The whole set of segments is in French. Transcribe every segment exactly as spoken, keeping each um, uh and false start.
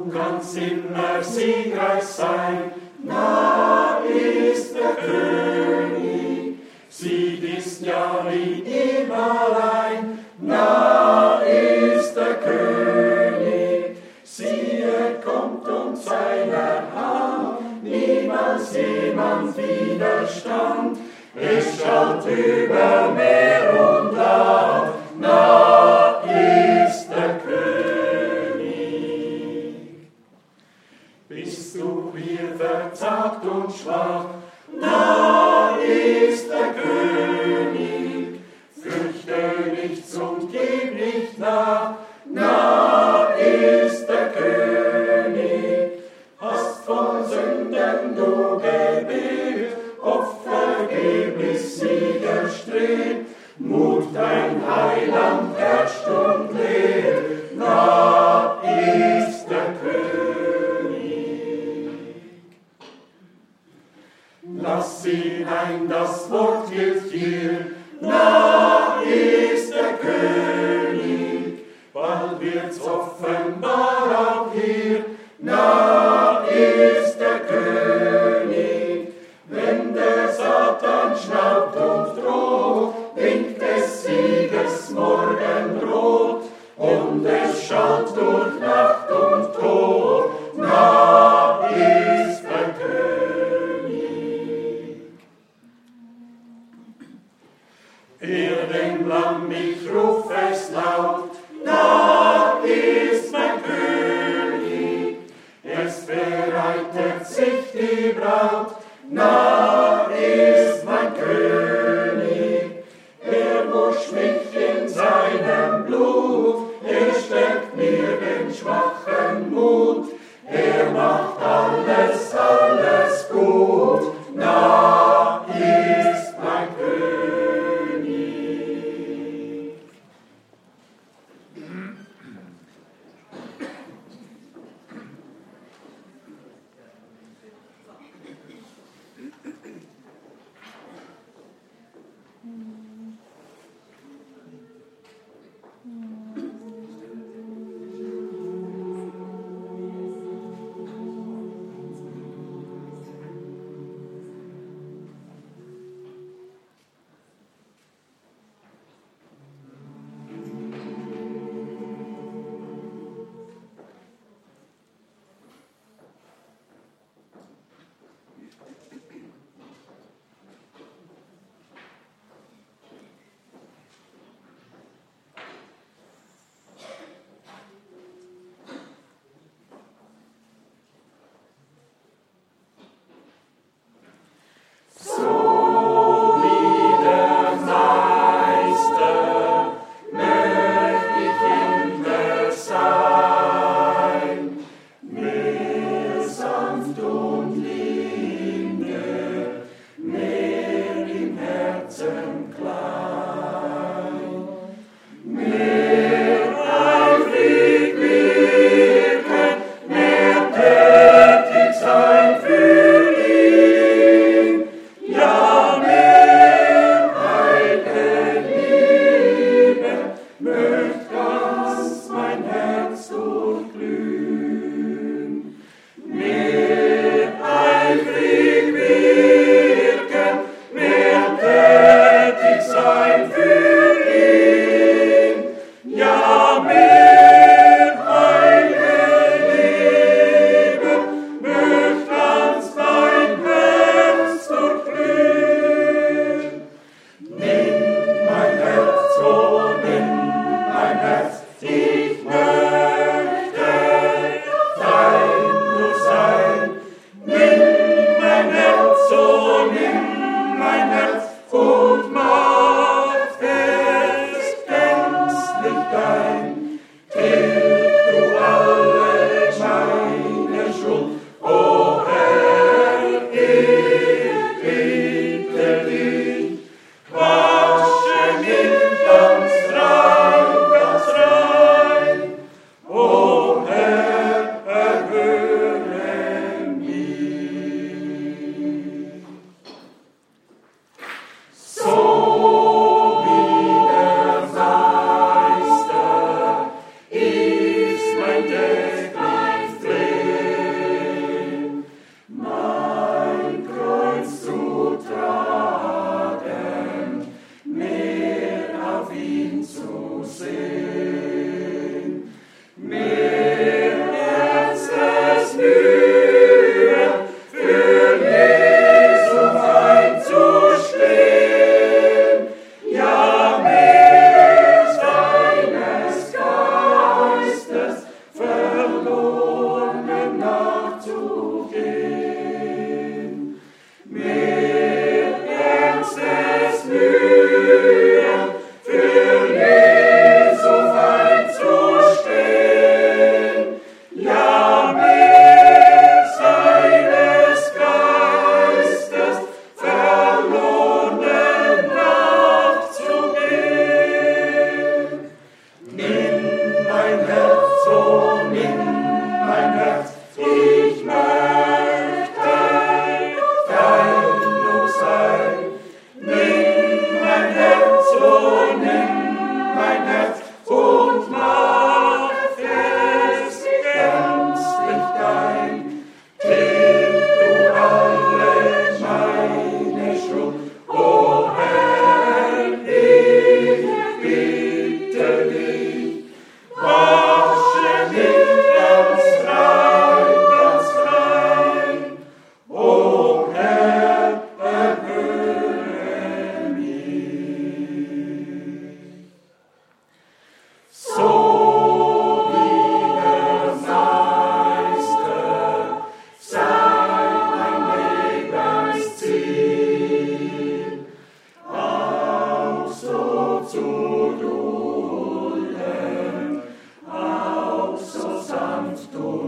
Du kannst immer siegreich sein, nah ist der König. Sieg ist ja in ihm allein, nah ist der König. Siehe, kommt um seiner Hand, niemals jemand widerstand. Es schaut über Meer und Land, nah ist der König. Bist du hier verzagt und schwach, nah ist der König. Fürchte nichts und gib nicht nach, nah ist der König. Hast von Sünden du gebetet, oft vergeblich Sieger strebt, Mut dein Heiland herrscht und lebt, nah ist der König. Lass ihn ein, das Wort gilt hier, nah ist der König. Bald wird's offenbar auch hier, nah ist der König. Wenn der Satan schnaubt und droht, winkt des Sieges Morgenrot, und es schaut durch Nacht und Tod, nah ist der König. Erdenland, ich ruf es laut, nah ist mein König. Es bereitet sich die Braut, nah ist mein König. Er wusch mich in seinem Blut, er stärkt mir den schwachen Mut. Er macht alles, alles gut, nah ist mein König.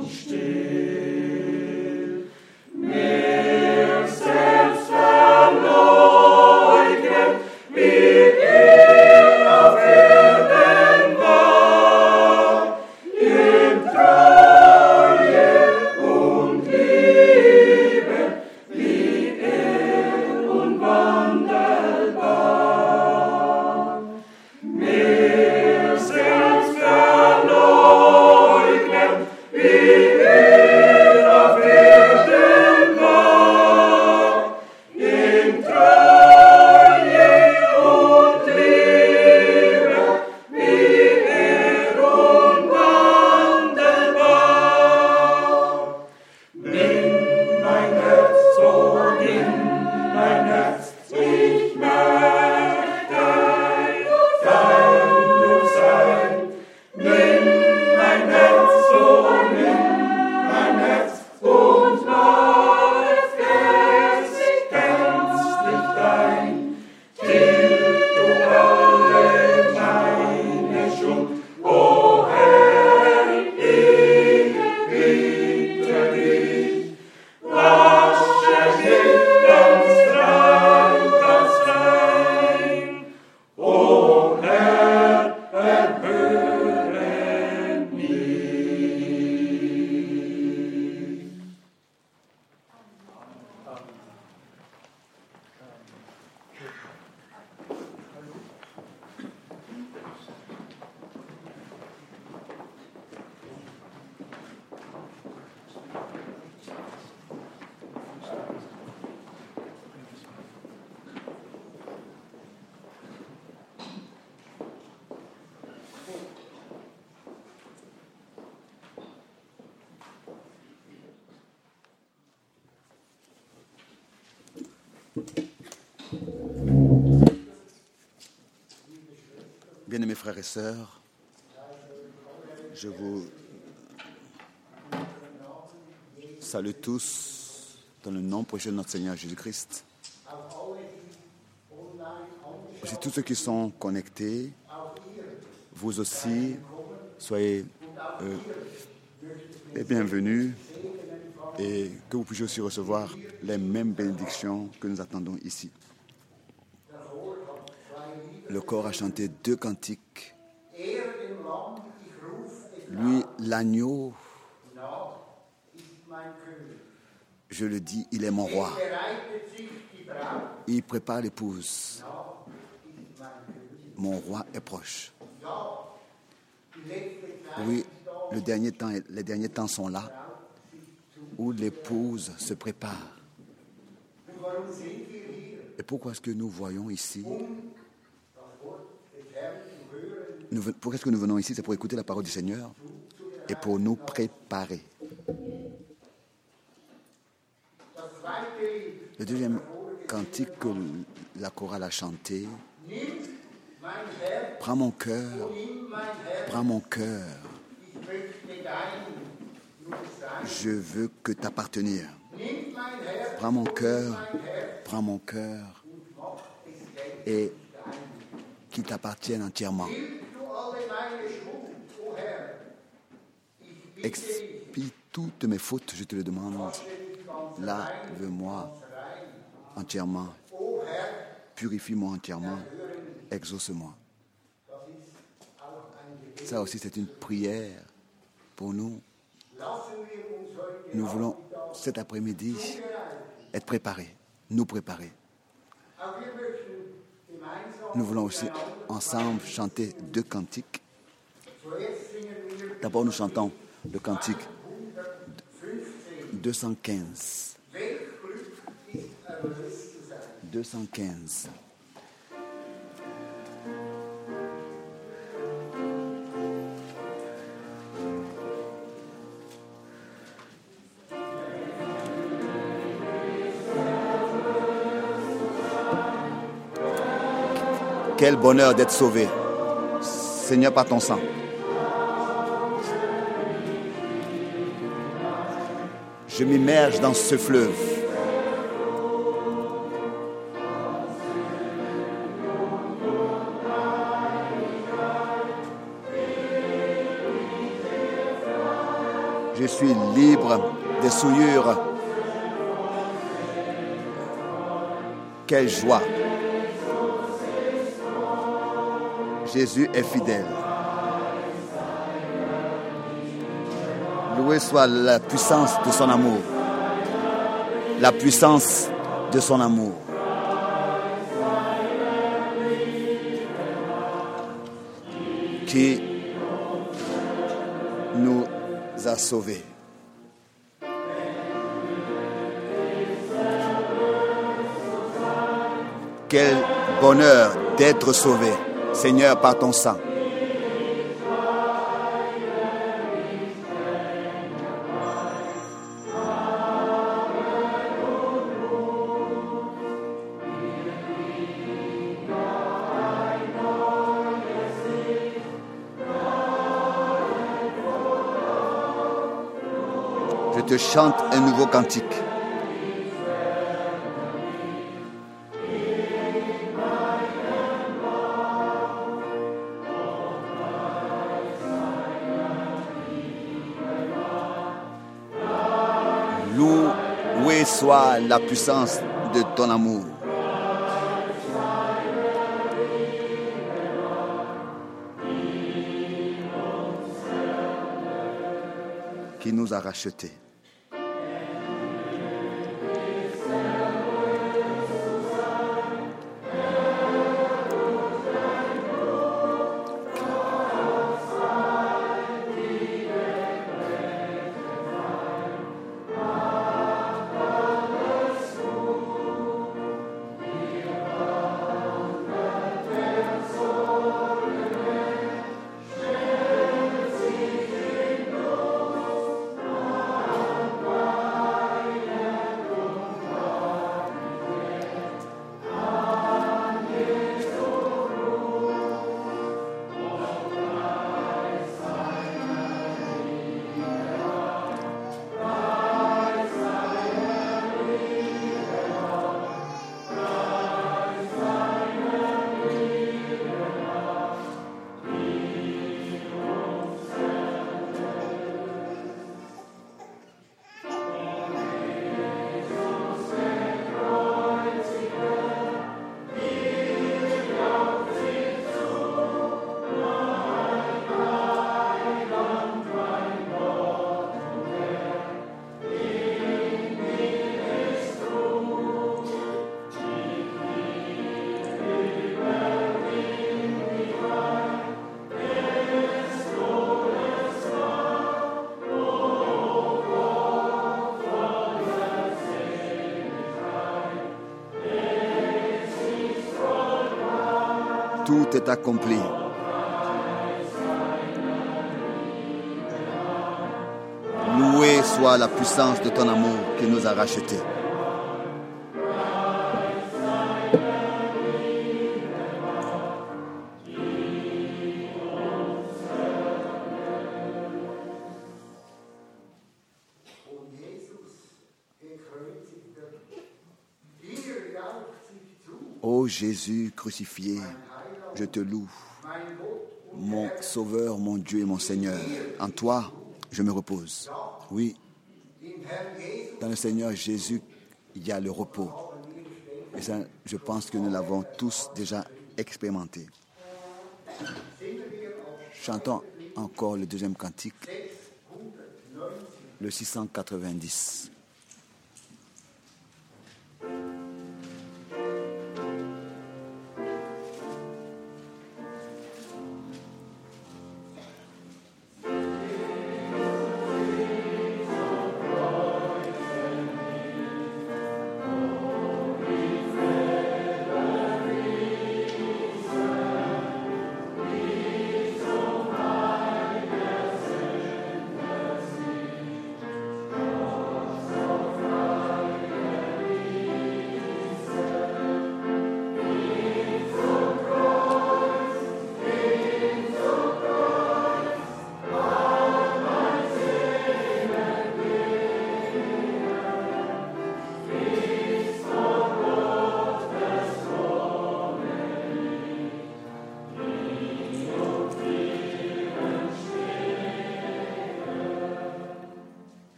und still. Mir selbst verleugnen, wie er auf Erden war, in Treue und Liebe, wie er unwandelbar. Mir selbst verleugnen, wie er auf Erden war, in Treue und Liebe, wie er unwandelbar. Nimm mein Herz, so nimm mein Herz, ich möchte dein nur sein. Nimm mein Herz, so nimm mein Herz und mach es gänzlich dein. Tilg du alle meine Schuld, o Herr, ich bitte dich. Wasche mich ganz rein, ganz rein. O Herr, erhöre mich. Bien-aimés frères et sœurs, je vous salue tous dans le nom précieux de notre Seigneur Jésus-Christ. Aussi tous ceux qui sont connectés, vous aussi, soyez euh, les bienvenus et que vous puissiez aussi recevoir les mêmes bénédictions que nous attendons ici. Le corps a chanté deux cantiques. Lui, l'agneau, je le dis, il est mon roi. Il prépare l'épouse. Mon roi est proche. Oui, le dernier temps, les derniers temps sont là, où l'épouse se prépare. Et pourquoi est-ce que nous voyons ici? Nous, pourquoi est-ce que nous venons ici? C'est pour écouter la parole du Seigneur et pour nous préparer. Le deuxième cantique que la chorale a chanté, prends mon cœur, prends mon cœur, je veux que t'appartenir. Prends mon cœur, prends mon cœur et qu'il t'appartienne entièrement. Expie toutes mes fautes, je te le demande. Lave-moi entièrement. Purifie-moi entièrement. Exauce-moi. Ça aussi, c'est une prière pour nous. Nous voulons cet après-midi être préparés, nous préparer. Nous voulons aussi ensemble chanter deux cantiques. D'abord, nous chantons le cantique deux cent quinze. deux cent quinze. Quel bonheur d'être sauvé, Seigneur, par ton sang. Je m'immerge dans ce fleuve. Je Je suis libre des souillures. Quelle joie! Jésus est fidèle. Loué soit la puissance de son amour. La puissance de son amour. Qui nous a sauvés. Quel bonheur d'être sauvé, Seigneur, par ton sang. Je te chante un nouveau cantique. Loué soit la puissance de ton amour. Qui nous a rachetés. Tout est accompli. Loué soit la puissance de ton amour qui nous a rachetés. Ô Jésus crucifié, je te loue, mon Sauveur, mon Dieu et mon Seigneur. En toi, je me repose. Oui, dans le Seigneur Jésus, il y a le repos. Et ça, je pense que nous l'avons tous déjà expérimenté. Chantons encore le deuxième cantique, le six cent quatre-vingt-dix.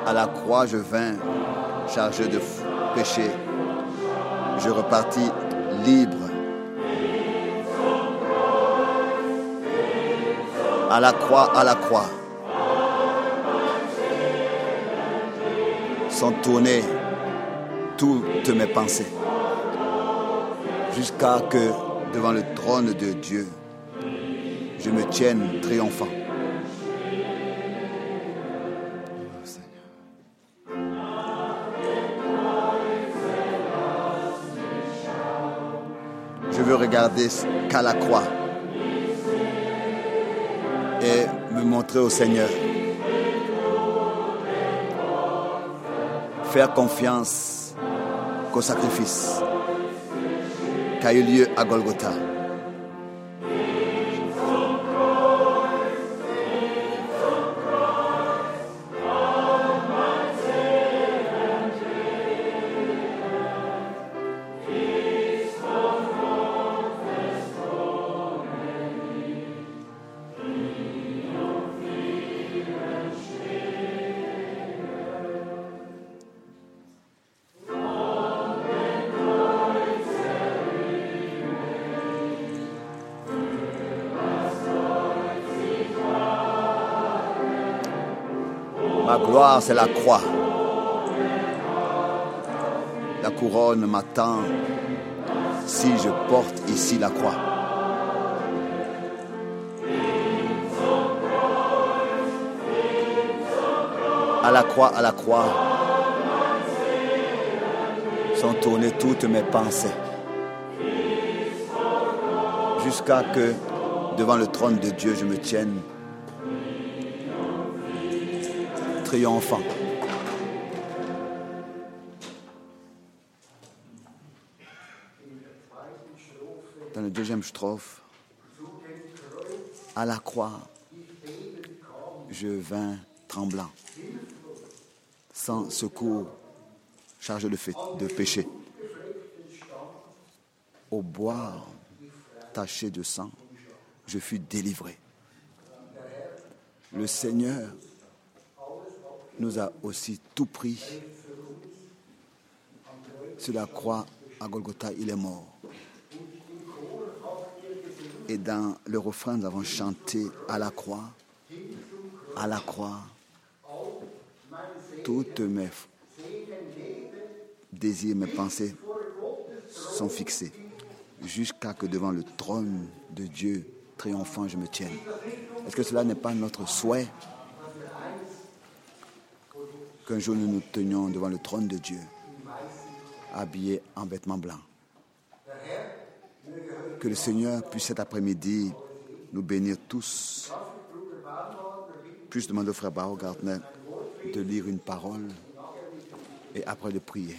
À la croix, je vins chargé de péché. Je repartis libre. À la croix, à la croix, sont tournées toutes mes pensées, jusqu'à que, devant le trône de Dieu, je me tienne triomphant. Je veux regarder qu'à la croix et me montrer au Seigneur. Faire confiance qu'au sacrifice qui a eu lieu à Golgotha. Ma gloire, c'est la croix. La couronne m'attend si je porte ici la croix. À la croix, à la croix, sont tournées toutes mes pensées, jusqu'à que, devant le trône de Dieu, je me tienne triomphant. Dans le deuxième strophe, à la croix, je vins tremblant, sans secours, chargé de, fait, de péché. Au boire taché de sang, je fus délivré. Le Seigneur nous a aussi tout pris. Sur la croix à Golgotha, il est mort. Et dans le refrain, nous avons chanté à la croix, à la croix, toutes mes désirs, mes pensées sont fixés, jusqu'à que devant le trône de Dieu, triomphant, je me tienne. Est-ce que cela n'est pas notre souhait? Qu'un jour nous nous tenions devant le trône de Dieu, habillés en vêtements blancs. Que le Seigneur puisse cet après-midi nous bénir tous. Puis-je demander au frère Barrow Gardner de lire une parole et après de prier.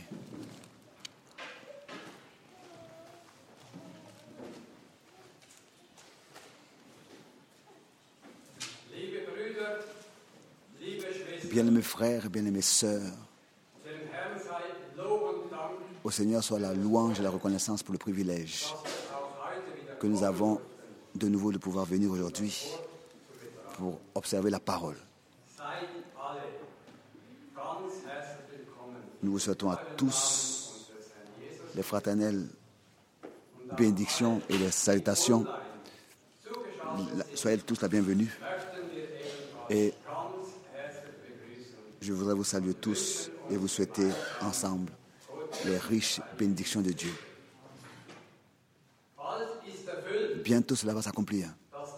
Bien-aimés frères et bien-aimées sœurs, au Seigneur soit la louange et la reconnaissance pour le privilège que nous avons de nouveau de pouvoir venir aujourd'hui pour observer la parole. Nous vous souhaitons à tous les fraternelles bénédictions et les salutations. Soyez tous la bienvenue. Et je voudrais vous saluer tous et vous souhaiter ensemble les riches bénédictions de Dieu. Bientôt cela va s'accomplir.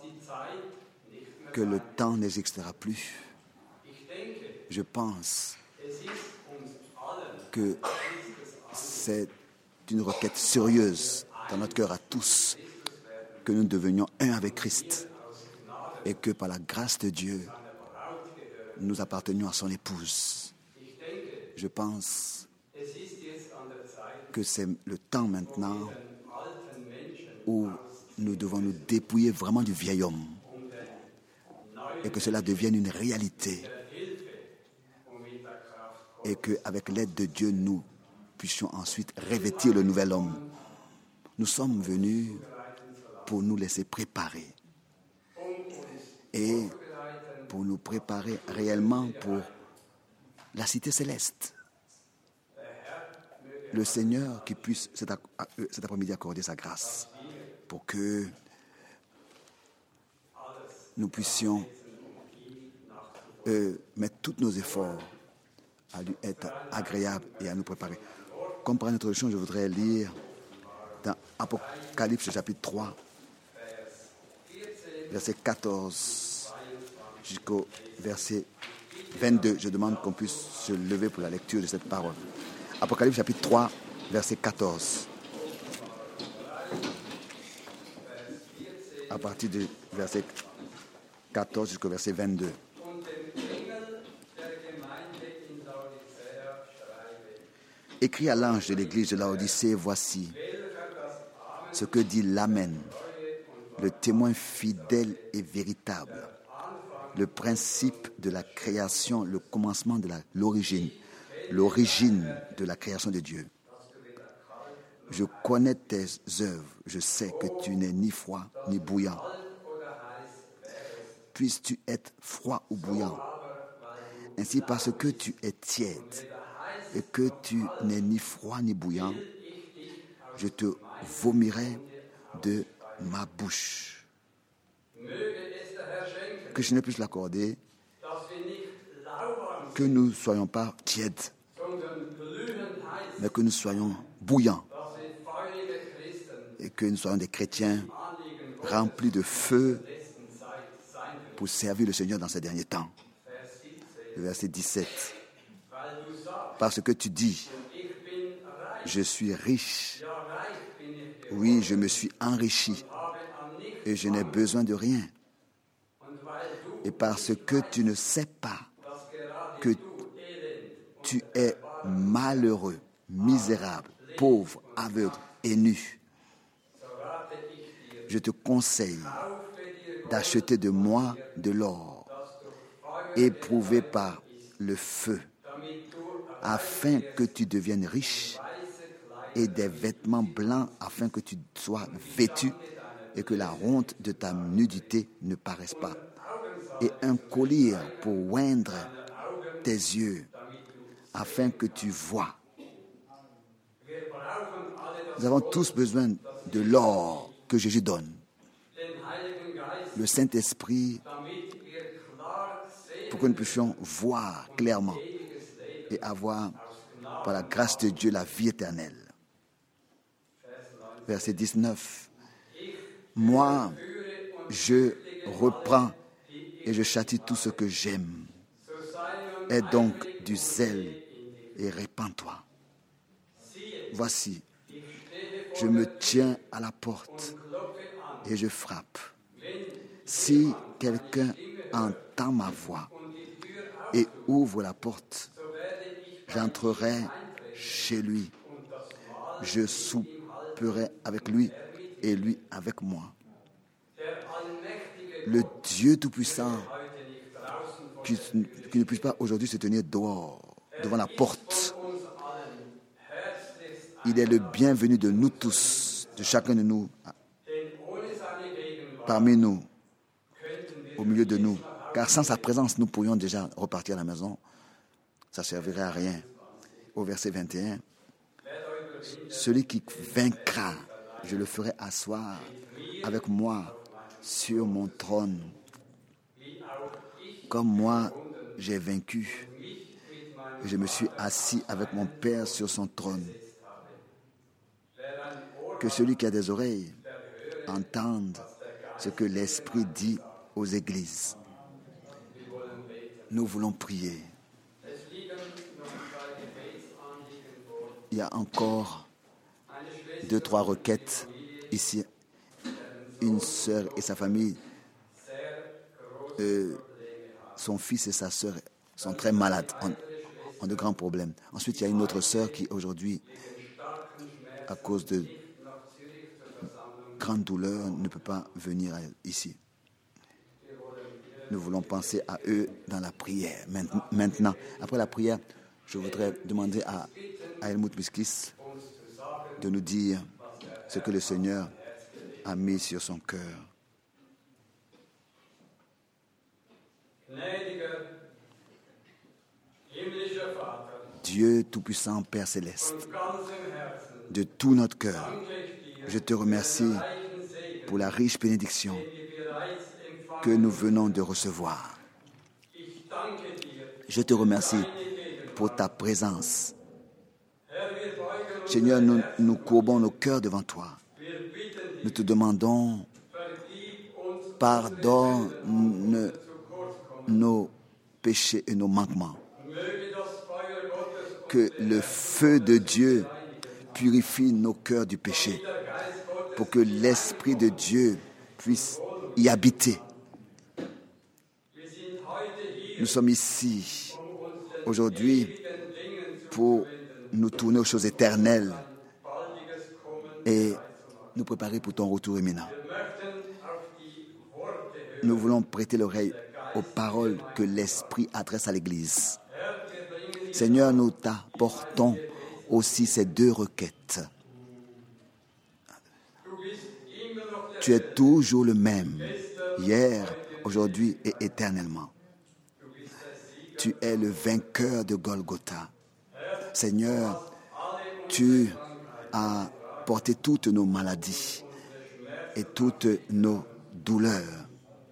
Que le temps n'existera plus. Je pense que c'est une requête sérieuse dans notre cœur à tous que nous devenions un avec Christ et que par la grâce de Dieu, nous appartenions à son épouse. Je pense que c'est le temps maintenant où nous devons nous dépouiller vraiment du vieil homme et que cela devienne une réalité et qu'avec l'aide de Dieu, nous puissions ensuite revêtir le nouvel homme. Nous sommes venus pour nous laisser préparer et pour nous préparer réellement pour la cité céleste. Le Seigneur qui puisse cet, cet après-midi accorder sa grâce pour que nous puissions euh, mettre tous nos efforts à lui être agréable et à nous préparer. Comme par introduction, je voudrais lire dans Apocalypse chapitre trois, verset quatorze jusqu'au verset vingt-deux. Je demande qu'on puisse se lever pour la lecture de cette parole. Apocalypse chapitre trois, verset quatorze. À partir du verset quatorze jusqu'au verset vingt-deux. Écrit à l'ange de l'église de Laodicée, voici ce que dit l'Amen, le témoin fidèle et véritable, le principe de la création, le commencement de la, l'origine, l'origine de la création de Dieu. Je connais tes œuvres, je sais que tu n'es ni froid ni bouillant. Puisses-tu être froid ou bouillant. Ainsi, parce que tu es tiède et que tu n'es ni froid ni bouillant, je te vomirai de ma bouche. Que je ne puisse l'accorder, que nous ne soyons pas tièdes, mais que nous soyons bouillants et que nous soyons des chrétiens remplis de feu pour servir le Seigneur dans ces derniers temps. Le verset dix-sept. Parce que tu dis, je suis riche. Oui, je me suis enrichi et je n'ai besoin de rien. Et parce que tu ne sais pas que tu es malheureux, misérable, pauvre, aveugle et nu, je te conseille d'acheter de moi de l'or, éprouvé par le feu, afin que tu deviennes riche, et des vêtements blancs afin que tu sois vêtu et que la honte de ta nudité ne paraisse pas, et un collier pour oindre tes yeux afin que tu vois. Nous avons tous besoin de l'or que Jésus donne, le Saint-Esprit, pour que nous puissions voir clairement et avoir, par la grâce de Dieu, la vie éternelle. Verset dix-neuf. Moi, je reprends et je châtie tout ce que j'aime. Aie donc du zèle et répands-toi. Voici, je me tiens à la porte et je frappe. Si quelqu'un entend ma voix et ouvre la porte, j'entrerai chez lui. Je souperai avec lui et lui avec moi. Le Dieu Tout-Puissant qui, qui ne puisse pas aujourd'hui se tenir dehors, devant la porte. Il est le bienvenu de nous tous, de chacun de nous, parmi nous, au milieu de nous. Car sans sa présence, nous pourrions déjà repartir à la maison. Ça ne servirait à rien. Au verset vingt et un, celui qui vaincra, je le ferai asseoir avec moi sur mon trône. Comme moi, j'ai vaincu. Et je me suis assis avec mon Père sur son trône. Que celui qui a des oreilles entende ce que l'Esprit dit aux églises. Nous voulons prier. Il y a encore deux, trois requêtes ici. Une sœur et sa famille, euh, son fils et sa sœur sont très malades, ont, ont de grands problèmes. Ensuite, il y a une autre sœur qui aujourd'hui, à cause de grandes douleurs, ne peut pas venir ici. Nous voulons penser à eux dans la prière. Maintenant, après la prière, je voudrais demander à, à Helmut Miskis de nous dire ce que le Seigneur a mis sur son cœur. Gnädiger, himmlischer Dieu Tout-Puissant, Père Céleste, de tout notre cœur, je te remercie pour la riche bénédiction que nous venons de recevoir. Je te remercie pour ta présence. Seigneur, nous, nous courbons nos cœurs devant toi. Nous te demandons, pardonne nos péchés et nos manquements. Que le feu de Dieu purifie nos cœurs du péché, pour que l'Esprit de Dieu puisse y habiter. Nous sommes ici aujourd'hui pour nous tourner aux choses éternelles et nous préparer pour ton retour imminent. Nous voulons prêter l'oreille aux paroles que l'Esprit adresse à l'Église. Seigneur, nous t'apportons aussi ces deux requêtes. Tu es toujours le même, hier, aujourd'hui et éternellement. Tu es le vainqueur de Golgotha. Seigneur, tu as porté toutes nos maladies et toutes nos douleurs.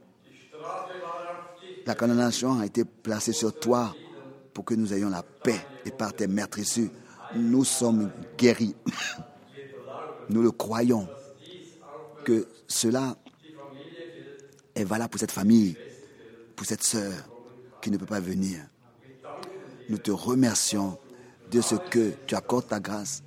La condamnation a été placée sur toi pour que nous ayons la paix, et par tes meurtrissures, nous sommes guéris. Nous le croyons que cela est valable pour cette famille, pour cette sœur qui ne peut pas venir. Nous te remercions de ce que tu accordes ta grâce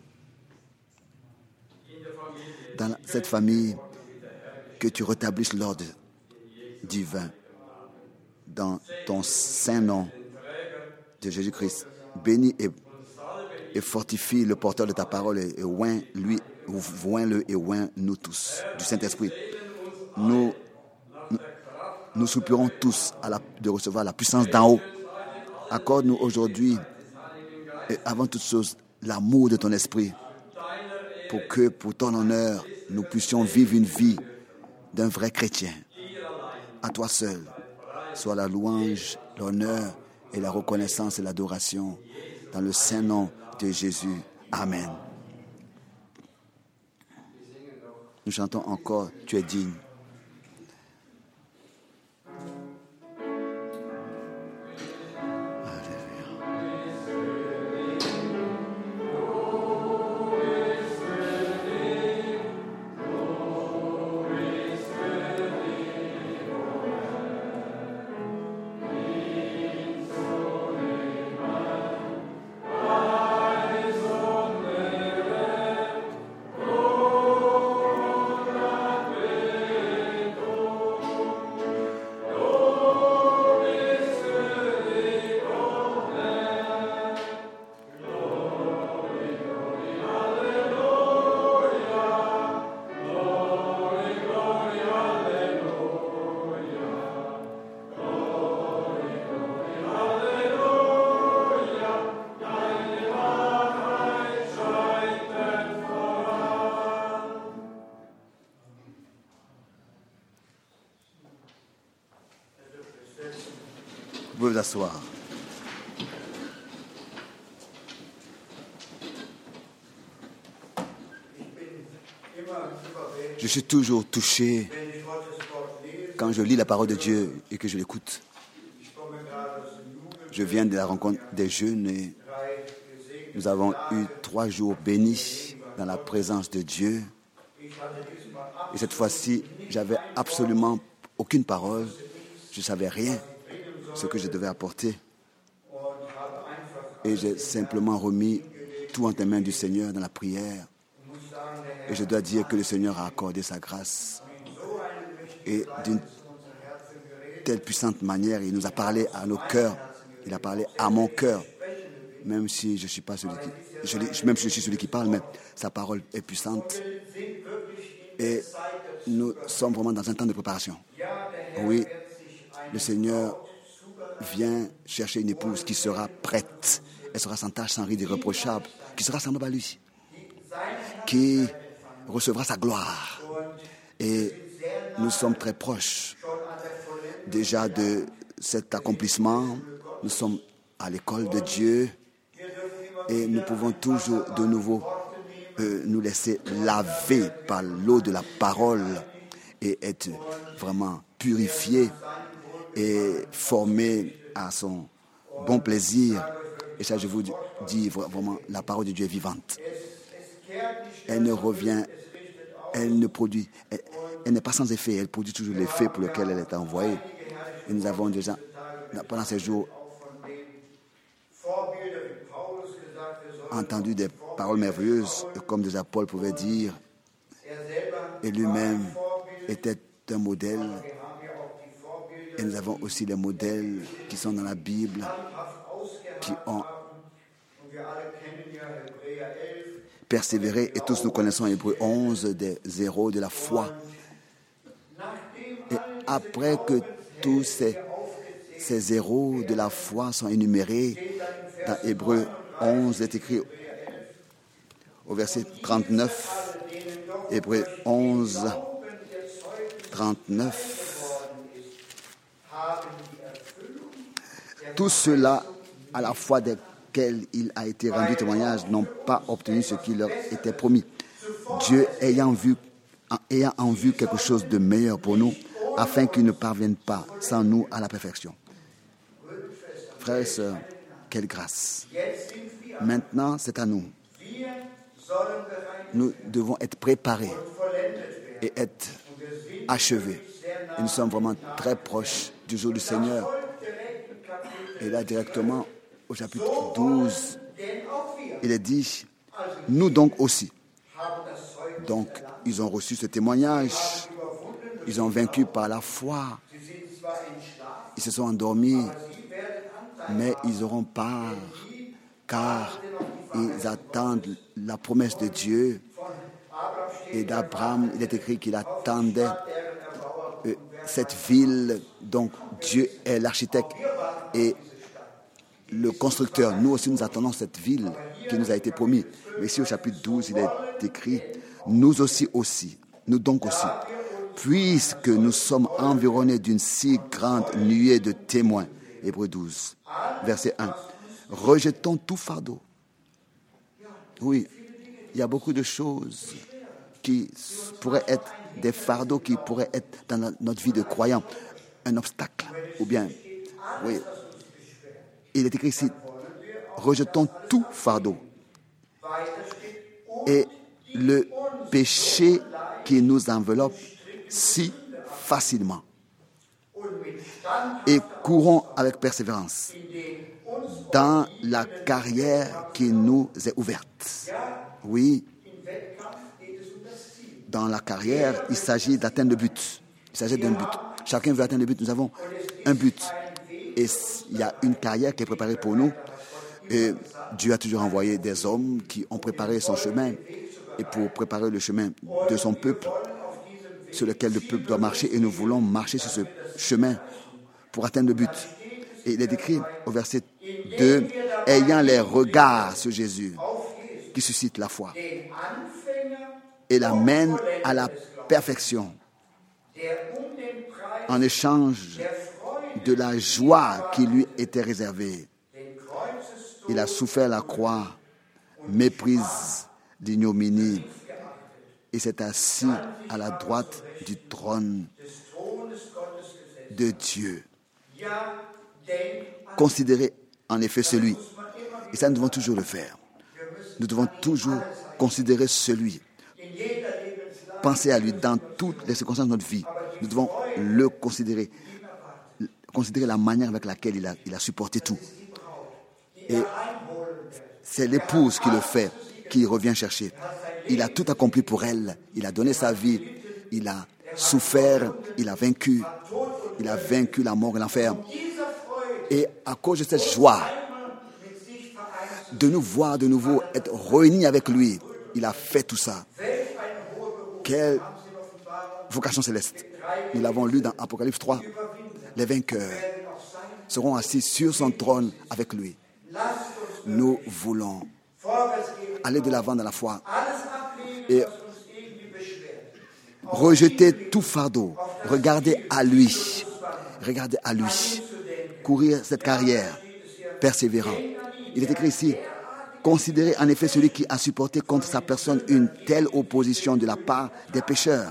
dans cette famille, que tu rétablisses l'ordre divin dans ton saint nom de Jésus-Christ. Bénis et, et fortifie le porteur de ta parole et, et oint lui, oint-le et oint nous tous du Saint-Esprit. Nous, nous, nous soupirons tous à la, de recevoir la puissance d'en haut. Accorde-nous aujourd'hui, et avant toute chose, l'amour de ton esprit, pour que, pour ton honneur, nous puissions vivre une vie d'un vrai chrétien. À toi seul, soit la louange, l'honneur et la reconnaissance et l'adoration dans le saint nom de Jésus. Amen. Nous chantons encore, tu es digne. Vous pouvez vous asseoir. Je suis toujours touché quand je lis la parole de Dieu et que je l'écoute. Je viens de la rencontre des jeunes et nous avons eu trois jours bénis dans la présence de Dieu. Et cette fois-ci, j'avais absolument aucune parole. Je ne savais rien ce que je devais apporter. Et j'ai simplement remis tout en tes mains du Seigneur dans la prière. Et je dois dire que le Seigneur a accordé sa grâce. Et d'une telle puissante manière, il nous a parlé à nos cœurs. Il a parlé à mon cœur. Même si je ne suis pas celui qui... Je, même si je suis celui qui parle, mais sa parole est puissante. Et nous sommes vraiment dans un temps de préparation. Oui, le Seigneur vient chercher une épouse qui sera prête. Elle sera sans tache, sans ride, irréprochable, qui sera semblable à lui, qui recevra sa gloire. Et nous sommes très proches déjà de cet accomplissement. Nous sommes à l'école de Dieu Et nous pouvons toujours de nouveau euh, nous laisser laver par l'eau de la parole et être vraiment purifiés et formés à son bon plaisir. Et ça, je vous dis vraiment, la parole de Dieu est vivante. Elle ne revient, elle ne produit, elle, elle n'est pas sans effet, elle produit toujours l'effet pour lequel elle est envoyée. Et nous avons déjà, pendant ces jours, entendu des paroles merveilleuses, comme déjà Paul pouvait dire, et lui-même était un modèle. Et nous avons aussi les modèles qui sont dans la Bible, qui ont persévéré. Et tous nous connaissons Hébreux onze, des zéros de la foi. Et après que tous ces, ces zéros de la foi sont énumérés, dans Hébreux onze, il est écrit au verset trente-neuf, Hébreux onze, trente-neuf. Tous ceux-là, à la foi desquels il a été rendu témoignage, n'ont pas obtenu ce qui leur était promis. Dieu ayant, vu, ayant en vue quelque chose de meilleur pour nous, afin qu'ils ne parviennent pas sans nous à la perfection. Frères et sœurs, quelle grâce. Maintenant, c'est à nous. Nous devons être préparés et être achevés. Et nous sommes vraiment très proches du jour du Seigneur. Et là, directement, au chapitre douze, il est dit, nous donc aussi. Donc, ils ont reçu ce témoignage. Ils ont vaincu par la foi. Ils se sont endormis, mais ils auront part, car ils attendent la promesse de Dieu. Et d'Abraham, il est écrit qu'il attendait euh, cette ville. Donc, Dieu est l'architecte et le constructeur. Nous aussi, nous attendons cette ville qui nous a été promise. Mais ici, au chapitre douze, il est écrit, nous aussi aussi, nous donc aussi, puisque nous sommes environnés d'une si grande nuée de témoins. Hébreux douze, verset un. Rejetons tout fardeau. Oui, il y a beaucoup de choses qui pourraient être des fardeaux, qui pourraient être dans notre vie de croyant, un obstacle, ou bien, oui, il est écrit ici, rejetons tout fardeau et le péché qui nous enveloppe si facilement et courons avec persévérance dans la carrière qui nous est ouverte. Oui, dans la carrière, il s'agit d'atteindre le but. Il s'agit d'un but. Chacun veut atteindre le but. Nous avons un but. Et il y a une carrière qui est préparée pour nous. Et Dieu a toujours envoyé des hommes qui ont préparé son chemin. Et pour préparer le chemin de son peuple, sur lequel le peuple doit marcher. Et nous voulons marcher sur ce chemin pour atteindre le but. Et il est écrit au verset deux, ayant les regards sur Jésus, qui suscite la foi et l'amène à la perfection en échange de la joie qui lui était réservée. Il a souffert la croix, méprise l'ignominie, et s'est assis à la droite du trône de Dieu. Considérez en effet celui, et ça nous devons toujours le faire. Nous devons toujours considérer celui. Penser à lui dans toutes les circonstances de notre vie. Nous devons le considérer. Considérer la manière avec laquelle il a, il a supporté tout. Et c'est l'épouse qui le fait, qui revient chercher. Il a tout accompli pour elle. Il a donné sa vie. Il a souffert. Il a vaincu. Il a vaincu la mort et l'enfer. Et à cause de cette joie, de nous voir de nouveau être réunis avec lui, il a fait tout ça. Quelle vocation céleste. Nous l'avons lu dans Apocalypse trois. Les vainqueurs seront assis sur son trône avec lui. Nous voulons aller de l'avant dans la foi et rejeter tout fardeau. Regardez à lui. Regardez à lui. Courir cette carrière persévérant. Il est écrit ici, Considérez en effet celui qui a supporté contre sa personne une telle opposition de la part des pécheurs,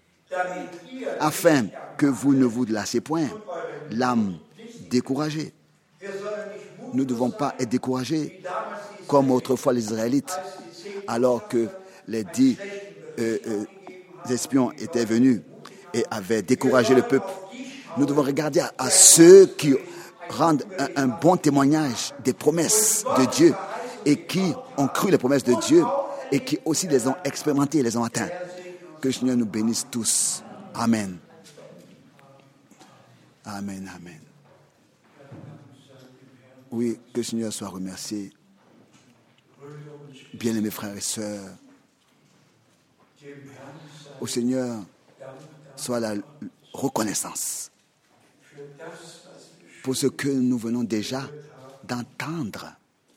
afin que vous ne vous lassiez point, l'âme découragée. Nous ne devons pas être découragés comme autrefois les Israélites, alors que les dix euh, euh, espions étaient venus et avaient découragé le peuple. Nous devons regarder à, à ceux qui rendent un, un bon témoignage des promesses de Dieu et qui ont cru les promesses de Dieu et qui aussi les ont expérimentées et les ont atteintes. Que le Seigneur nous bénisse tous. Amen. Amen, amen. Oui, que le Seigneur soit remercié. Bien-aimés frères et sœurs, au Seigneur soit la reconnaissance pour ce que nous venons déjà d'entendre.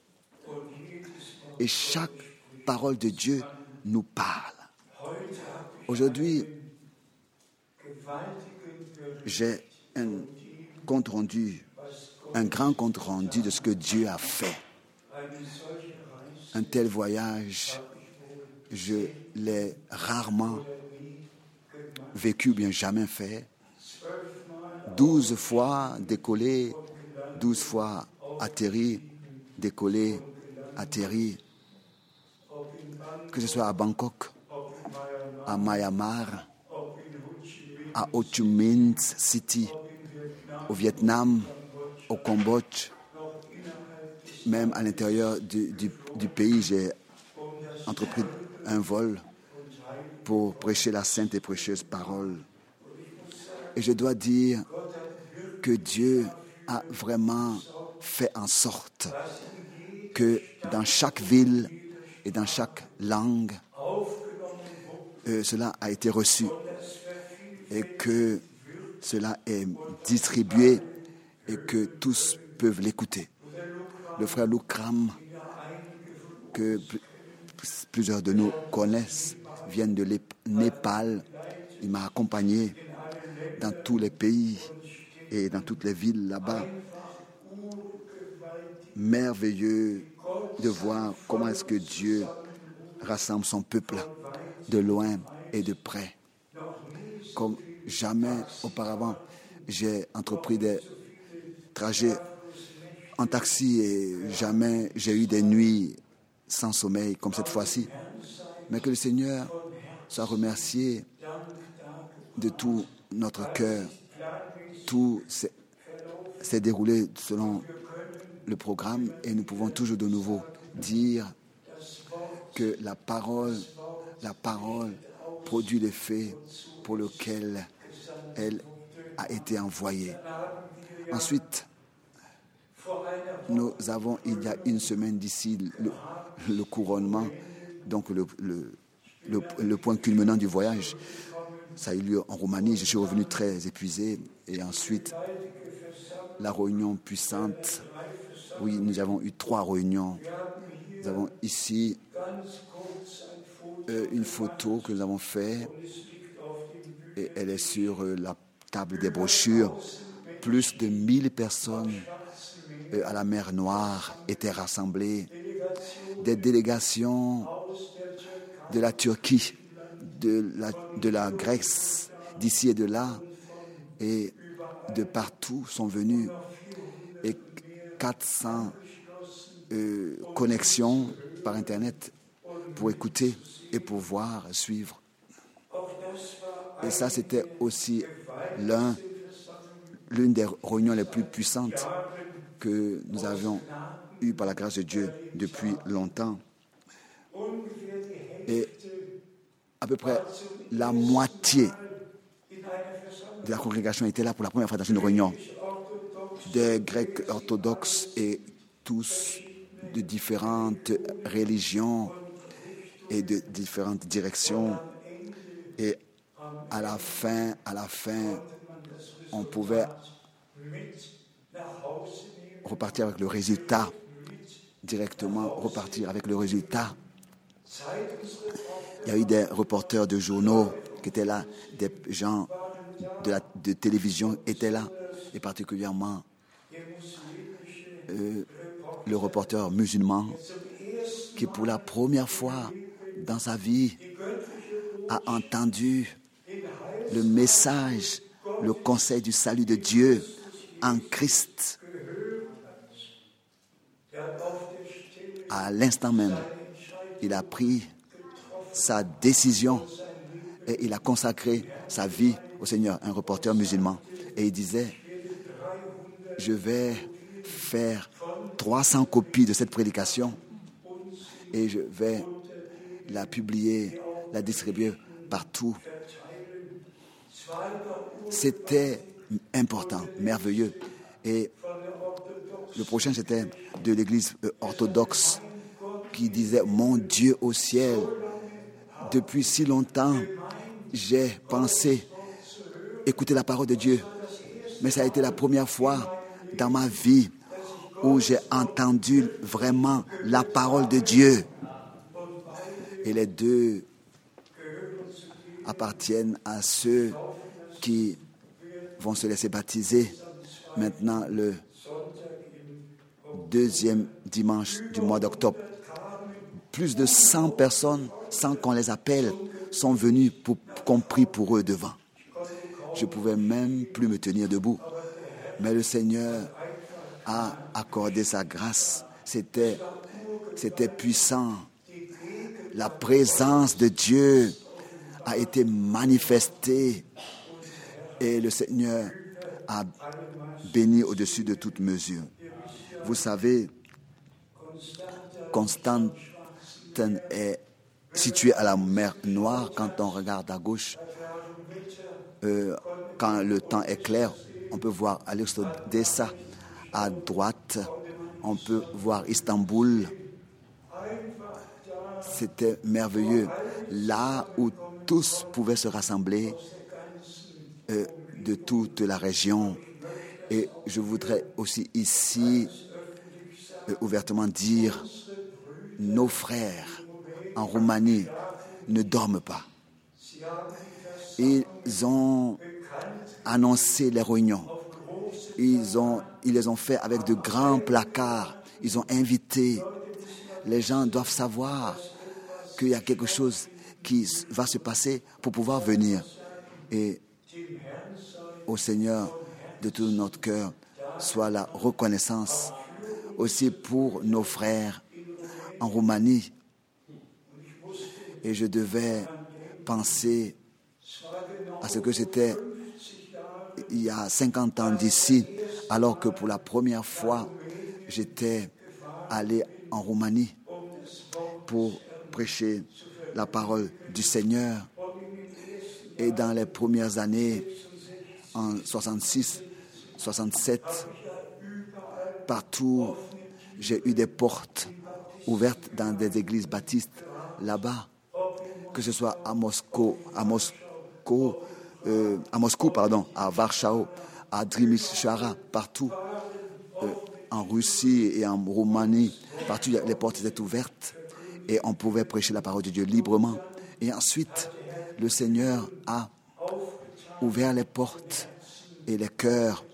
Et chaque parole de Dieu nous parle. Aujourd'hui, j'ai un compte rendu, un grand compte rendu de ce que Dieu a fait. Un tel voyage, je l'ai rarement vécu, bien jamais fait. Douze fois décollé, douze fois atterri, décollé, atterri. Que ce soit à Bangkok, à Myanmar, à Ho Chi Minh City, au Vietnam, au Cambodge, même à l'intérieur du, du, du pays, j'ai entrepris un vol pour prêcher la sainte et précieuse parole. Et je dois dire que Dieu a vraiment fait en sorte que dans chaque ville et dans chaque langue, euh, cela a été reçu et que cela est distribué et que tous peuvent l'écouter. Le frère Luke Cram, que plusieurs de nous connaissent, vient de Népal. Il m'a accompagné dans tous les pays et dans toutes les villes là-bas. Merveilleux de voir comment est-ce que Dieu rassemble son peuple de loin et de près. Comme jamais auparavant, j'ai entrepris des trajets en taxi et jamais j'ai eu des nuits sans sommeil comme cette fois-ci. Mais que le Seigneur soit remercié de tout notre cœur. Tout s'est, s'est déroulé selon le programme et nous pouvons toujours de nouveau dire que la parole, la parole produit l'effet pour lequel elle a été envoyée. Ensuite, nous avons, il y a une semaine d'ici, le, le couronnement, donc le, le, le, le point culminant du voyage. Ça a eu lieu en Roumanie. Je suis revenu très épuisé. Et ensuite, la réunion puissante. Oui, nous avons eu trois réunions. Nous avons ici euh, une photo que nous avons faite. Et elle est sur euh, la table des brochures. Plus de mille personnes euh, à la mer Noire étaient rassemblées. Des délégations de la Turquie, de la, de la Grèce, d'ici et de là, et de partout sont venus. Et quatre cents euh, connexions par Internet pour écouter et pour voir, suivre. Et ça, c'était aussi l'un, l'une des réunions les plus puissantes que nous avions eues par la grâce de Dieu depuis longtemps. Et à peu près la moitié de la congrégation était là pour la première fois dans une réunion. Des Grecs orthodoxes et tous de différentes religions et de différentes directions. Et à la fin, à la fin, on pouvait repartir avec le résultat, directement repartir avec le résultat. Il y a eu des reporters de journaux qui étaient là, des gens de la de télévision étaient là, et particulièrement euh, le reporter musulman qui pour la première fois dans sa vie a entendu le message, le conseil du salut de Dieu en Christ. À l'instant même, il a pris sa décision et il a consacré sa vie au Seigneur, un reporter musulman. Et il disait, je vais faire trois cents copies de cette prédication et je vais la publier, la distribuer partout. C'était important, merveilleux. Et le prochain, c'était de l'église orthodoxe qui disait, mon Dieu au ciel, depuis si longtemps, j'ai pensé écouter la parole de Dieu. Mais ça a été la première fois dans ma vie où j'ai entendu vraiment la parole de Dieu. Et les deux appartiennent à ceux qui vont se laisser baptiser maintenant le deuxième dimanche du mois d'octobre. Plus de cent personnes, sans qu'on les appelle, sont venues pour qu'on prie pour eux devant. Je ne pouvais même plus me tenir debout. Mais le Seigneur a accordé sa grâce. C'était, c'était puissant. La présence de Dieu a été manifestée. Et le Seigneur a béni au-dessus de toute mesure. Vous savez, Constantine est situé à la mer Noire. Quand on regarde à gauche, euh, quand le temps est clair, on peut voir Alexandria. À droite, on peut voir Istanbul. C'était merveilleux. Là où tous pouvaient se rassembler euh, de toute la région. Et je voudrais aussi ici euh, ouvertement dire, nos frères en Roumanie ne dorment pas. Ils ont annoncé les réunions. Ils, ont, ils les ont fait avec de grands placards. Ils ont invité. Les gens doivent savoir qu'il y a quelque chose qui va se passer pour pouvoir venir. Et au Seigneur, de tout notre cœur, soit la reconnaissance aussi pour nos frères en Roumanie. Et je devais penser à ce que c'était il y a cinquante ans d'ici, alors que pour la première fois, j'étais allé en Roumanie pour prêcher la parole du Seigneur. Et dans les premières années, en soixante-six, soixante-sept, partout, j'ai eu des portes ouvertes dans des églises baptistes là-bas, que ce soit à Moscou, à Moscou, euh, à Moscou, pardon, à Warsaw, à Timișoara, partout, euh, en Russie et en Roumanie, partout les portes étaient ouvertes et on pouvait prêcher la parole de Dieu librement. Et ensuite, le Seigneur a ouvert les portes et les cœurs,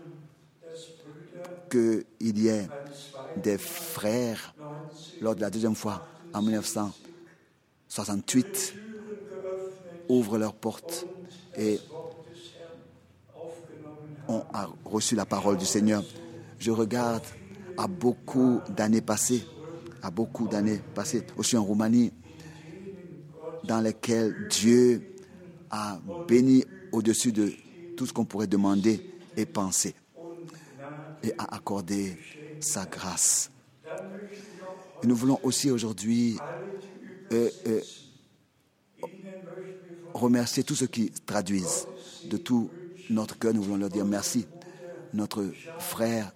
qu'il y ait des frères, lors de la deuxième fois, en dix-neuf cent soixante-huit, ouvrent leurs portes et on a reçu la parole du Seigneur. Je regarde à beaucoup d'années passées, à beaucoup d'années passées, aussi en Roumanie, dans lesquelles Dieu a béni au-dessus de tout ce qu'on pourrait demander et penser, et a accordé sa grâce. Et nous voulons aussi aujourd'hui euh, euh, remercier tous ceux qui traduisent. De tout notre cœur, nous voulons leur dire merci. Notre frère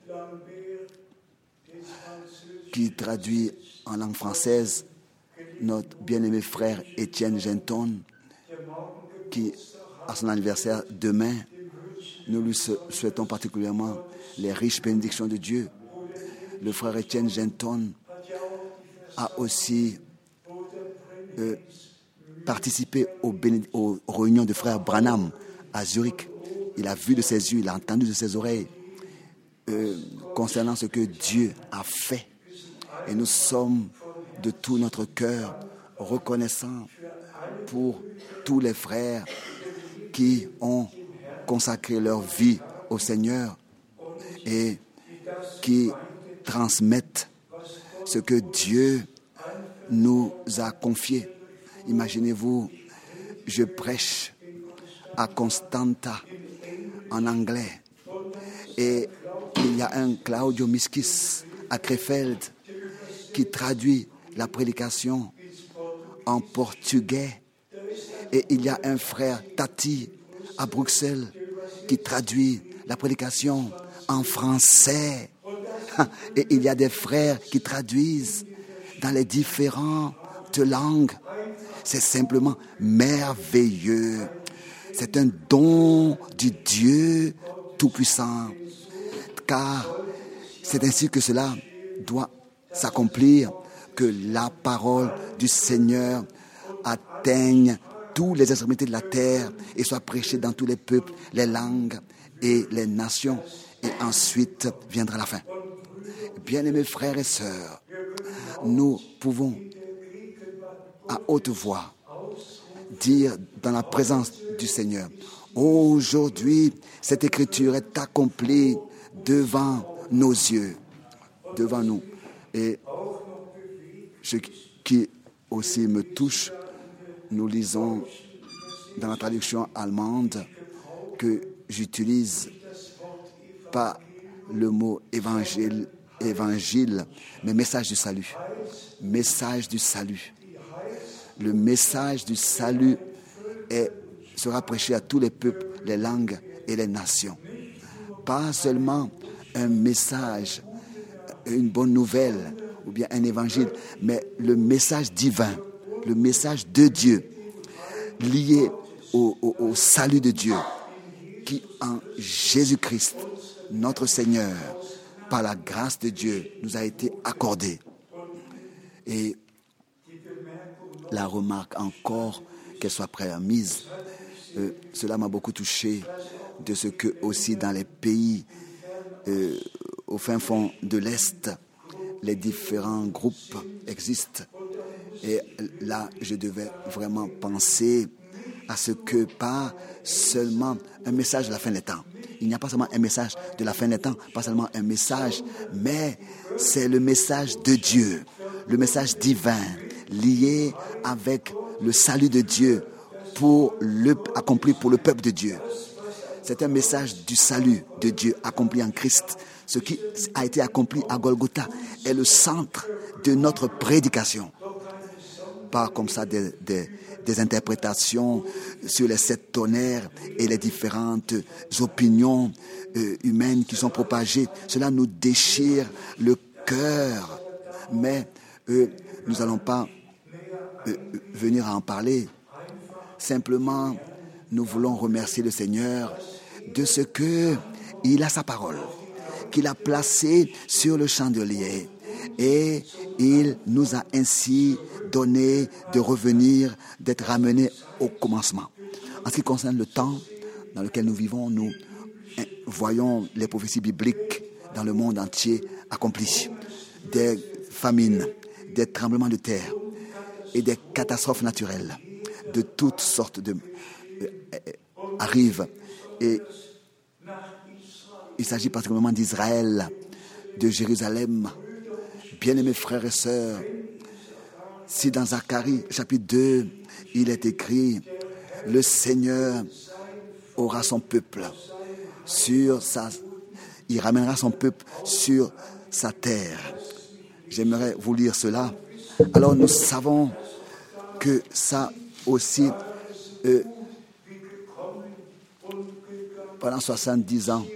qui traduit en langue française, notre bien-aimé frère Étienne Genton, qui a son anniversaire demain. Nous lui souhaitons particulièrement les riches bénédictions de Dieu. Le frère Étienne Genton a aussi euh, participé aux, béné- aux réunions de frère Branham à Zurich. Il a vu de ses yeux, il a entendu de ses oreilles euh, concernant ce que Dieu a fait. Et nous sommes de tout notre cœur, reconnaissant pour tous les frères qui ont consacré leur vie au Seigneur et qui transmettent ce que Dieu nous a confié. Imaginez-vous, je prêche à Constanta en anglais et il y a un Claudio Miskis à Krefeld qui traduit la prédication en portugais et il y a un frère Tati à Bruxelles qui traduit la prédication en français et il y a des frères qui traduisent dans les différentes langues. C'est simplement merveilleux. C'est un don du Dieu Tout-Puissant, car c'est ainsi que cela doit s'accomplir, que la parole du Seigneur atteigne tous les extrémités de la terre et soit prêchée dans tous les peuples, les langues et les nations. Et ensuite viendra la fin. Bien-aimés frères et sœurs, nous pouvons à haute voix dire dans la présence du Seigneur: aujourd'hui, cette écriture est accomplie devant nos yeux, devant nous. Et ce qui aussi me touche, nous lisons dans la traduction allemande que j'utilise pas le mot évangile, évangile, mais message du salut. Message du salut. Le message du salut est, sera prêché à tous les peuples, les langues et les nations. Pas seulement un message, une bonne nouvelle ou bien un évangile, mais le message divin, le message de Dieu, lié au, au, au salut de Dieu, qui en Jésus-Christ, notre Seigneur, par la grâce de Dieu, nous a été accordé. Et la remarque encore, qu'elle soit prémise, euh, cela m'a beaucoup touché de ce que aussi dans les pays euh, au fin fond de l'Est, les différents groupes existent. Et là, je devais vraiment penser à ce que pas seulement un message de la fin des temps. Il n'y a pas seulement un message de la fin des temps, pas seulement un message, mais c'est le message de Dieu, le message divin, lié avec le salut de Dieu pour le, accompli pour le peuple de Dieu. C'est un message du salut de Dieu accompli en Christ. Ce qui a été accompli à Golgotha est le centre de notre prédication. Pas comme ça des, des, des interprétations sur les sept tonnerres et les différentes opinions euh, humaines qui sont propagées. Cela nous déchire le cœur. Mais euh, nous n'allons pas euh, venir à en parler. Simplement, nous voulons remercier le Seigneur de ce qu'il a sa parole, qu'il a placée sur le chandelier. Et il nous a ainsi donné de revenir, d'être ramenés au commencement. En ce qui concerne le temps dans lequel nous vivons, nous voyons les prophéties bibliques dans le monde entier accomplies. Des famines, des tremblements de terre et des catastrophes naturelles de toutes sortes de, euh, euh, arrivent. Et il s'agit particulièrement d'Israël, de Jérusalem. Bien-aimés frères et sœurs, si dans Zacharie chapitre deux, il est écrit: le Seigneur aura son peuple sur sa... Il ramènera son peuple sur sa terre. J'aimerais vous lire cela. Alors nous savons que ça aussi, euh, pendant soixante-dix ans,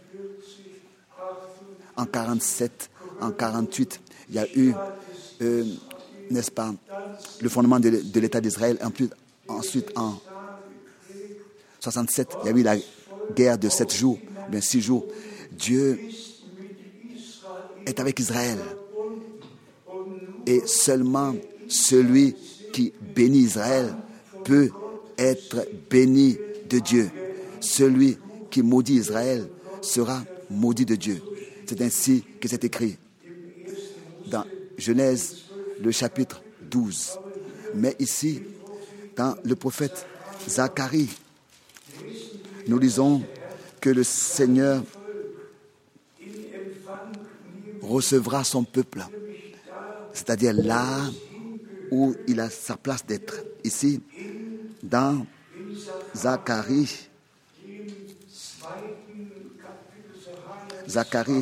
en quarante-sept, en quarante-huit, il y a eu, euh, n'est-ce pas, le fondement de, de l'État d'Israël. En plus, ensuite, en soixante-sept, il y a eu la guerre de sept jours, bien six jours. Dieu est avec Israël. Et seulement celui qui bénit Israël peut être béni de Dieu. Celui qui maudit Israël sera maudit de Dieu. C'est ainsi que c'est écrit dans Genèse le chapitre douze. Mais ici, dans le prophète Zacharie, nous lisons que le Seigneur recevra son peuple, c'est-à-dire là où il a sa place d'être. Ici, dans Zacharie, Zacharie,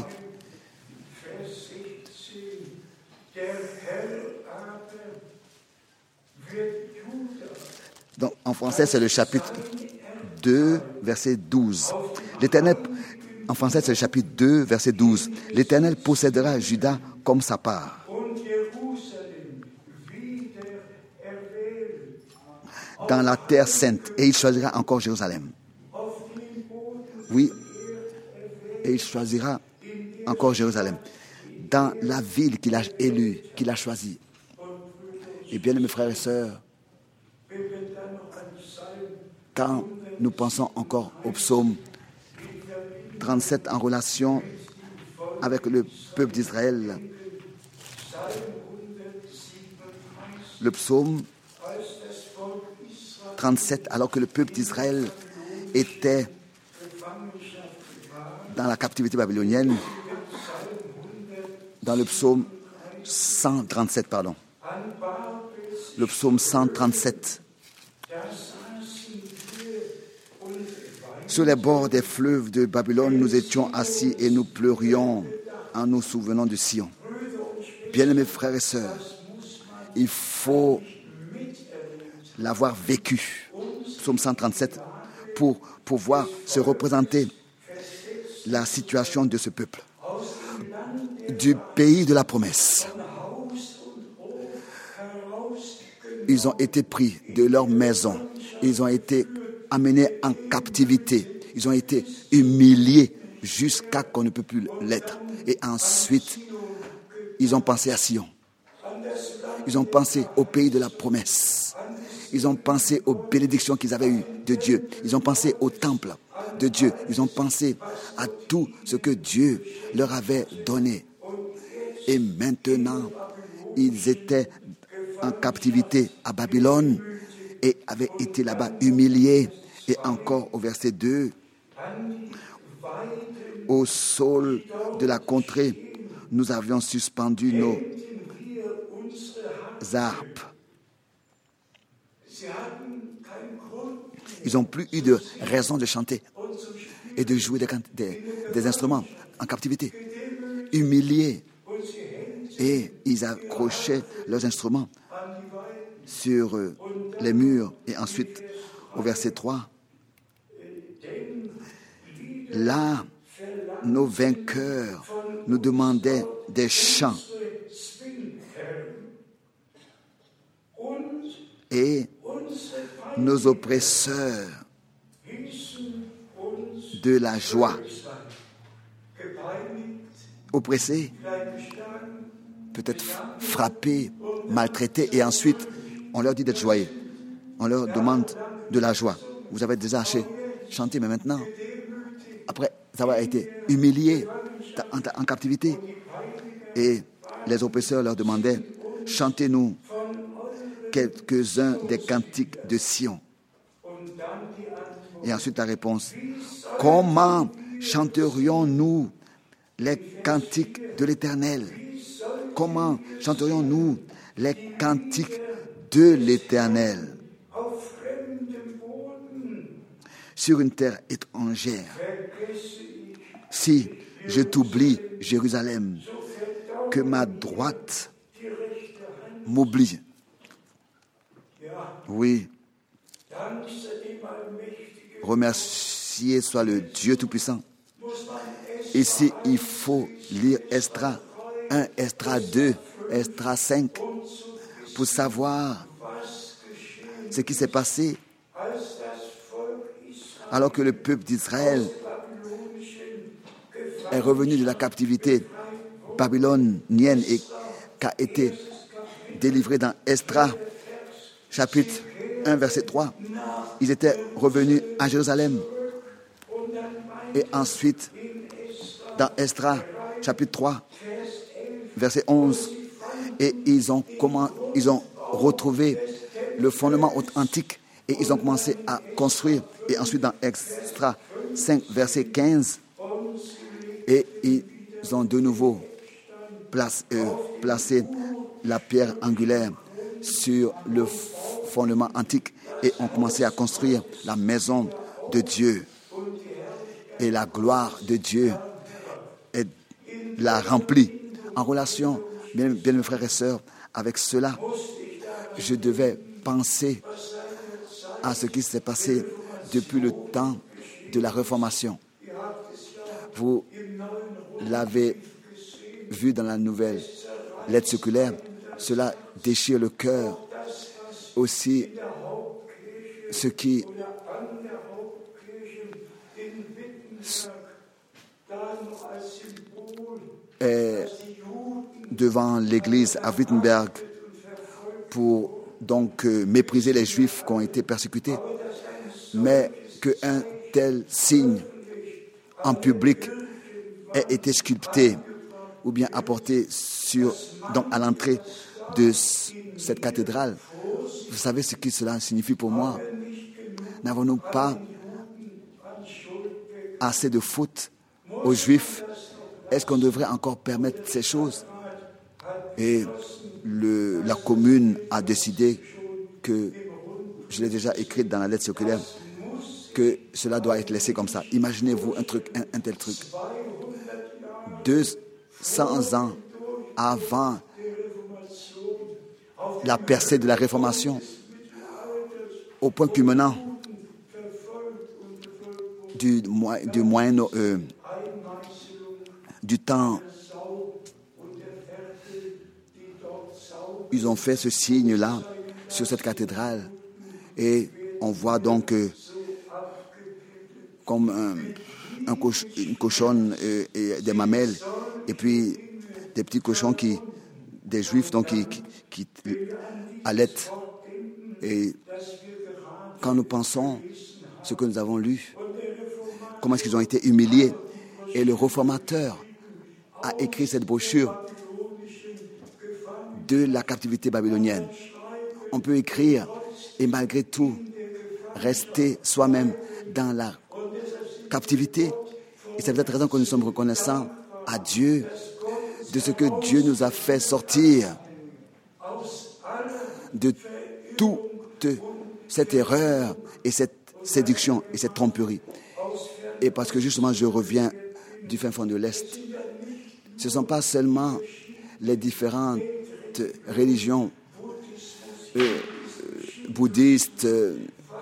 donc en français c'est le chapitre deux, verset douze. L'Éternel, en français c'est le chapitre deux, verset douze. L'Éternel possédera Juda comme sa part. Dans la terre sainte, et il choisira encore Jérusalem. Oui, et il choisira encore Jérusalem. Dans la ville qu'il a élue, qu'il a choisie. Et bien, mes frères et sœurs, quand nous pensons encore au psaume trente-sept en relation avec le peuple d'Israël, le psaume trente-sept, alors que le peuple d'Israël était dans la captivité babylonienne, dans le psaume cent trente-sept, pardon. Le psaume cent trente-sept. Sur les bords des fleuves de Babylone, nous étions assis et nous pleurions en nous souvenant de Sion. Bien-aimés frères et sœurs, il faut l'avoir vécu, psaume cent trente-sept, pour pouvoir se représenter la situation de ce peuple, du pays de la promesse. Ils ont été pris de leur maison, ils ont été amenés en captivité, ils ont été humiliés jusqu'à qu'on ne peut plus l'être. Et ensuite, ils ont pensé à Sion. Ils ont pensé au pays de la promesse. Ils ont pensé aux bénédictions qu'ils avaient eues de Dieu. Ils ont pensé au temple de Dieu. Ils ont pensé à tout ce que Dieu leur avait donné. Et maintenant, ils étaient en captivité à Babylone et avaient été là-bas humiliés. Et encore au verset deux, au sol de la contrée, nous avions suspendu nos harpes. Ils n'ont plus eu de raison de chanter et de jouer des, des, des instruments en captivité. Humiliés. Et ils accrochaient leurs instruments sur les murs. Et ensuite, au verset trois, là, nos vainqueurs nous demandaient des chants. Et nos oppresseurs de la joie. Oppressés, peut-être frappés, maltraités, et ensuite, on leur dit d'être joyeux. On leur demande de la joie. Vous avez déjà chanté, mais maintenant, après avoir été humiliés en, en captivité, et les oppresseurs leur demandaient, chantez-nous quelques-uns des cantiques de Sion. Et ensuite la réponse, comment chanterions-nous les cantiques de l'Éternel? Comment chanterions-nous les cantiques de l'Éternel sur une terre étrangère? Si je t'oublie, Jérusalem, que ma droite m'oublie. Oui. Remercié soit le Dieu Tout-Puissant. Ici, il faut lire Esdras un, Esdras deux, Esdras cinq pour savoir ce qui s'est passé alors que le peuple d'Israël est revenu de la captivité babylonienne et qu'a été délivré dans Esdras chapitre un, verset trois. Ils étaient revenus à Jérusalem. Et ensuite, dans Esdras chapitre trois, verset onze, Et ils ont, comment, ils ont retrouvé le fondement antique et ils ont commencé à construire. Et ensuite dans Extra cinq, verset quinze, et ils ont de nouveau place, euh, placé la pierre angulaire sur le fondement antique et ont commencé à construire la maison de Dieu. Et la gloire de Dieu est, l'a remplie. En relation, bien, bien mes frères et sœurs, avec cela, je devais penser à ce qui s'est passé depuis le temps de la Réformation. Vous l'avez vu dans la nouvelle lettre circulaire, cela déchire le cœur. Aussi, ce qui est devant l'église à Wittenberg pour donc euh, mépriser les Juifs qui ont été persécutés, mais qu'un tel signe en public ait été sculpté ou bien apporté sur, donc à l'entrée de cette cathédrale. Vous savez ce que cela signifie pour moi? N'avons-nous pas assez de fautes aux Juifs? Est-ce qu'on devrait encore permettre ces choses? Et le, la commune a décidé que, je l'ai déjà écrit dans la lettre circulaire, que cela doit être laissé comme ça. Imaginez-vous un truc, un, un tel truc. deux cents ans avant la percée de la Réformation, au point culminant du, du moyen euh, du temps, ils ont fait ce signe-là sur cette cathédrale et on voit donc euh, comme un, un coch, une cochonne euh, et des mamelles et puis des petits cochons qui, des Juifs donc qui, qui, qui allaitent. Et quand nous pensons ce que nous avons lu, comment est-ce qu'ils ont été humiliés, et le réformateur a écrit cette brochure de la captivité babylonienne. On peut écrire et malgré tout rester soi-même dans la captivité. Et c'est peut-être raison que nous sommes reconnaissants à Dieu de ce que Dieu nous a fait sortir de toute cette erreur et cette séduction et cette tromperie. Et parce que justement je reviens du fin fond de l'Est, ce ne sont pas seulement les différentes religions euh, bouddhistes euh,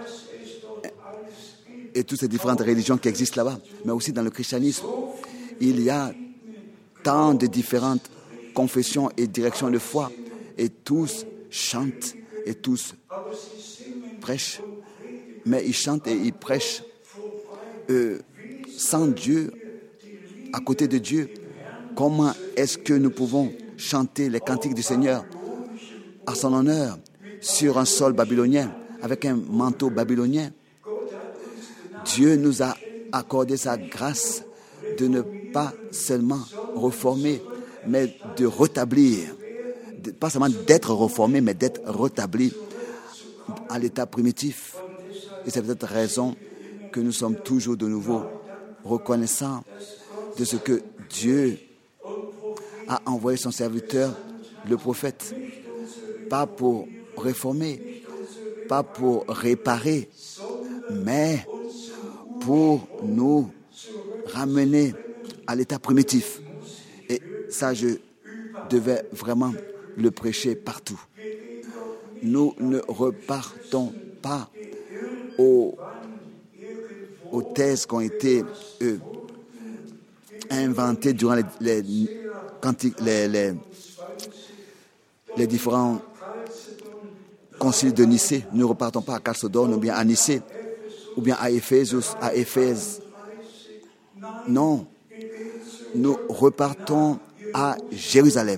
et toutes ces différentes religions qui existent là-bas, mais aussi dans le christianisme. Il y a tant de différentes confessions et directions de foi, et tous chantent et tous prêchent, mais ils chantent et ils prêchent euh, sans Dieu, à côté de Dieu. Comment est-ce que nous pouvons chanter les cantiques du Seigneur à son honneur sur un sol babylonien, avec un manteau babylonien? Dieu nous a accordé sa grâce de ne pas seulement réformer, mais de rétablir, pas seulement d'être réformé, mais d'être rétabli à l'état primitif. Et c'est peut-être raison que nous sommes toujours de nouveau reconnaissants de ce que Dieu a envoyé son serviteur, le prophète, pas pour réformer, pas pour réparer, mais pour nous ramener à l'état primitif. Et ça, je devais vraiment le prêcher partout. Nous ne repartons pas aux, aux thèses qui ont été euh, inventées durant les, les, les, les, les différents conciles de Nicée. Nous ne repartons pas à Chalcédoine ou bien à Nicée ou bien à Éphésus, à Éphèse. Non, nous repartons à Jérusalem,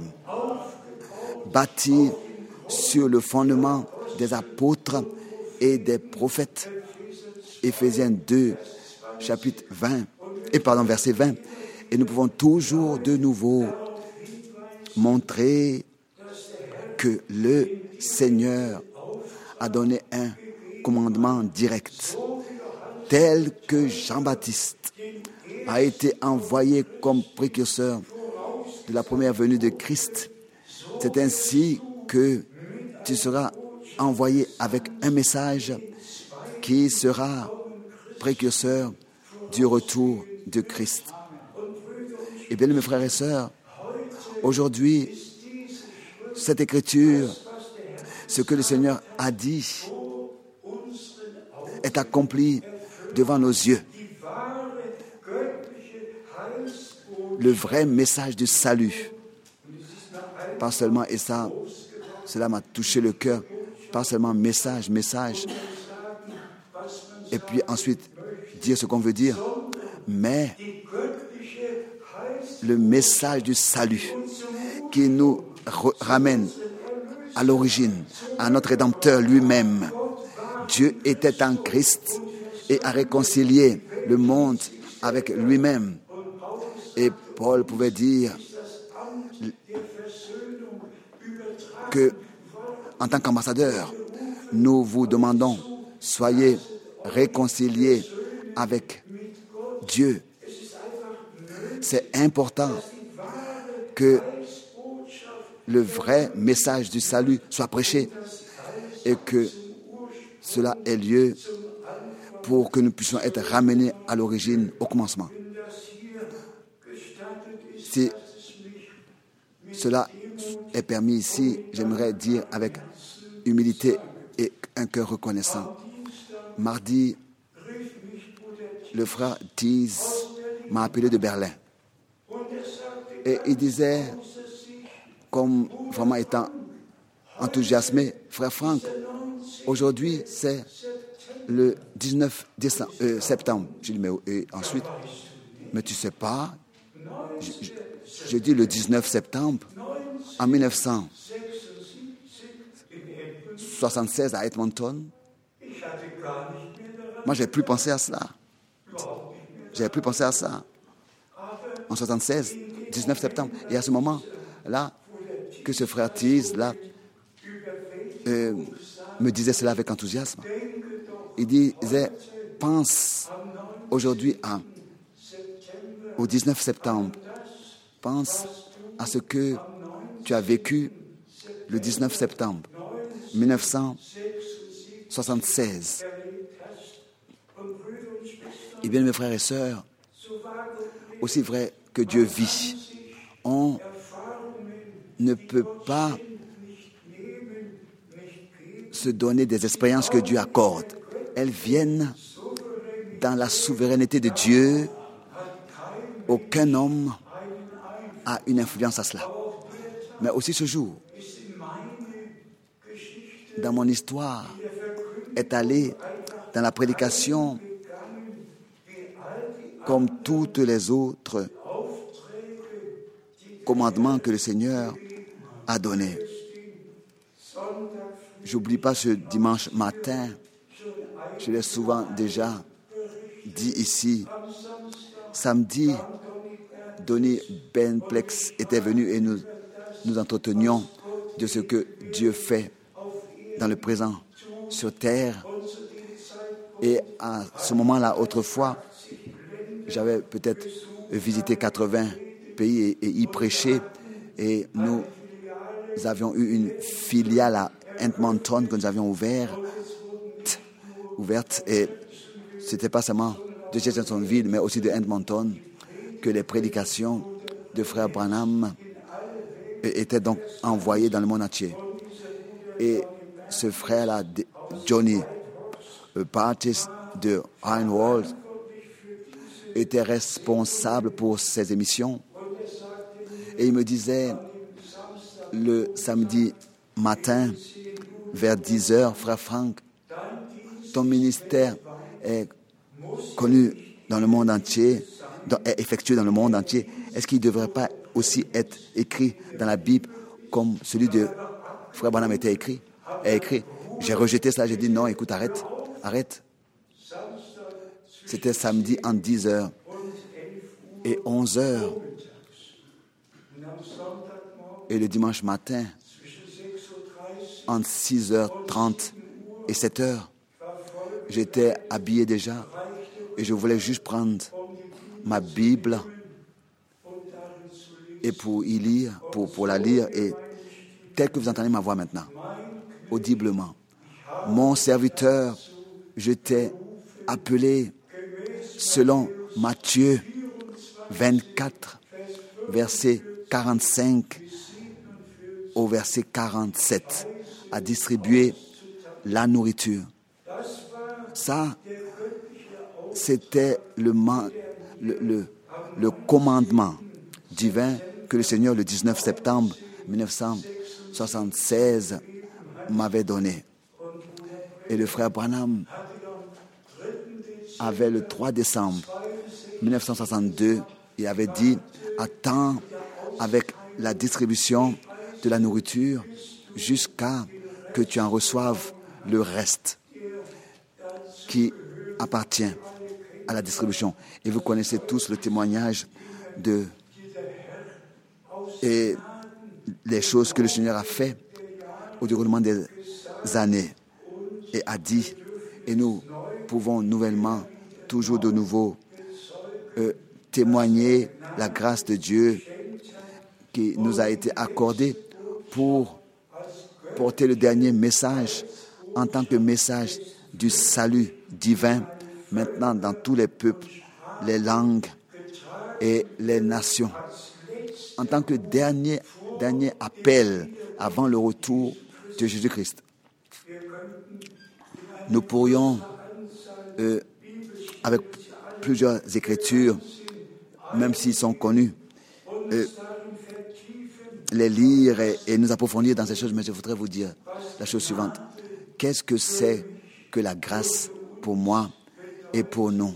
bâti sur le fondement des apôtres et des prophètes. Éphésiens deux, chapitre vingt, et pardon, verset vingt. Et nous pouvons toujours de nouveau montrer que le Seigneur a donné un commandement direct, tel que Jean-Baptiste a été envoyé comme précurseur de la première venue de Christ. C'est ainsi que tu seras envoyé avec un message qui sera précurseur du retour de Christ. Et bien, mes frères et sœurs, aujourd'hui, cette écriture, ce que le Seigneur a dit, est accompli devant nos yeux. Le vrai message du salut. Pas seulement, et ça, cela m'a touché le cœur, pas seulement message, message, et puis ensuite dire ce qu'on veut dire, mais le message du salut qui nous re- ramène à l'origine, à notre Rédempteur lui-même. Dieu était en Christ et a réconcilié le monde avec lui-même. Et Paul pouvait dire que, en tant qu'ambassadeur, nous vous demandons, soyez réconciliés avec Dieu. C'est important que le vrai message du salut soit prêché et que cela ait lieu pour que nous puissions être ramenés à l'origine, au commencement. Si cela est permis ici, j'aimerais dire avec humilité et un cœur reconnaissant. Mardi, le frère Thies m'a appelé de Berlin. Et il disait, comme vraiment étant enthousiasmé, frère Franck, aujourd'hui c'est le dix-neuf décembre, euh, septembre. Je dis, mais et ensuite, mais tu sais pas, je, je, je dis le dix-neuf septembre, en mille neuf cent soixante-seize à Edmonton. Moi, je n'avais plus pensé à cela. Je n'avais plus pensé à ça. En soixante-seize, dix-neuf septembre. Et à ce moment-là, que ce frère Thies, là, euh, me disait cela avec enthousiasme. Il disait, pense aujourd'hui à, au dix-neuf septembre. Pense à ce que tu as vécu le dix-neuf septembre mille neuf cent soixante-seize. Et bien, mes frères et sœurs, aussi vrai que Dieu vit, on ne peut pas se donner des expériences que Dieu accorde. Elles viennent dans la souveraineté de Dieu. Aucun homme a une influence à cela. Mais aussi ce jour, dans mon histoire, est allé dans la prédication comme toutes les autres commandements que le Seigneur a donnés. J'oublie pas ce dimanche matin, je l'ai souvent déjà dit ici. Samedi, Donny Benplex était venu et nous nous entretenions de ce que Dieu fait dans le présent sur terre. Et à ce moment-là, autrefois, j'avais peut-être visité quatre-vingts pays et, et y prêché. Et nous avions eu une filiale à Edmonton que nous avions ouvert, ouverte. Et ce n'était pas seulement de Jeffersonville, mais aussi de Edmonton, que les prédications de frère Branham étaient donc envoyées dans le monde entier. Et ce frère-là, Johnny Partis de Reinwald, était responsable pour ces émissions. Et il me disait, le samedi matin, vers dix heures, frère Franck, ton ministère est connu dans le monde entier, est effectué dans le monde entier. Est-ce qu'il ne devrait pas aussi être écrit dans la Bible comme celui de frère Branham était écrit, est écrit? J'ai rejeté ça, j'ai dit non, écoute, arrête, arrête. C'était samedi entre dix heures et onze heures. Et le dimanche matin, entre six heures trente et sept heures. J'étais habillé déjà et je voulais juste prendre ma Bible et pour y lire, pour, pour la lire, et tel que vous entendez ma voix maintenant, audiblement. Mon serviteur, je t'ai appelé selon Matthieu vingt-quatre, verset quarante-cinq au verset quarante-sept, à distribuer la nourriture. Ça, c'était le, man, le, le, le commandement divin que le Seigneur, le dix-neuf septembre mille neuf cent soixante-seize, m'avait donné. Et le frère Branham avait le trois décembre mille neuf cent soixante-deux, il avait dit, attends avec la distribution de la nourriture jusqu'à que tu en reçoives le reste qui appartient à la distribution. Et vous connaissez tous le témoignage de et les choses que le Seigneur a fait au déroulement des années et a dit. Et nous pouvons nouvellement, toujours de nouveau, euh, témoigner la grâce de Dieu qui nous a été accordée pour porter le dernier message en tant que message du salut divin maintenant dans tous les peuples, les langues et les nations. En tant que dernier, dernier appel avant le retour de Jésus-Christ. Nous pourrions, euh, avec plusieurs écritures, même s'ils sont connus, euh, les lire et, et nous approfondir dans ces choses, mais je voudrais vous dire la chose suivante. Qu'est-ce que c'est que la grâce pour moi et pour nous?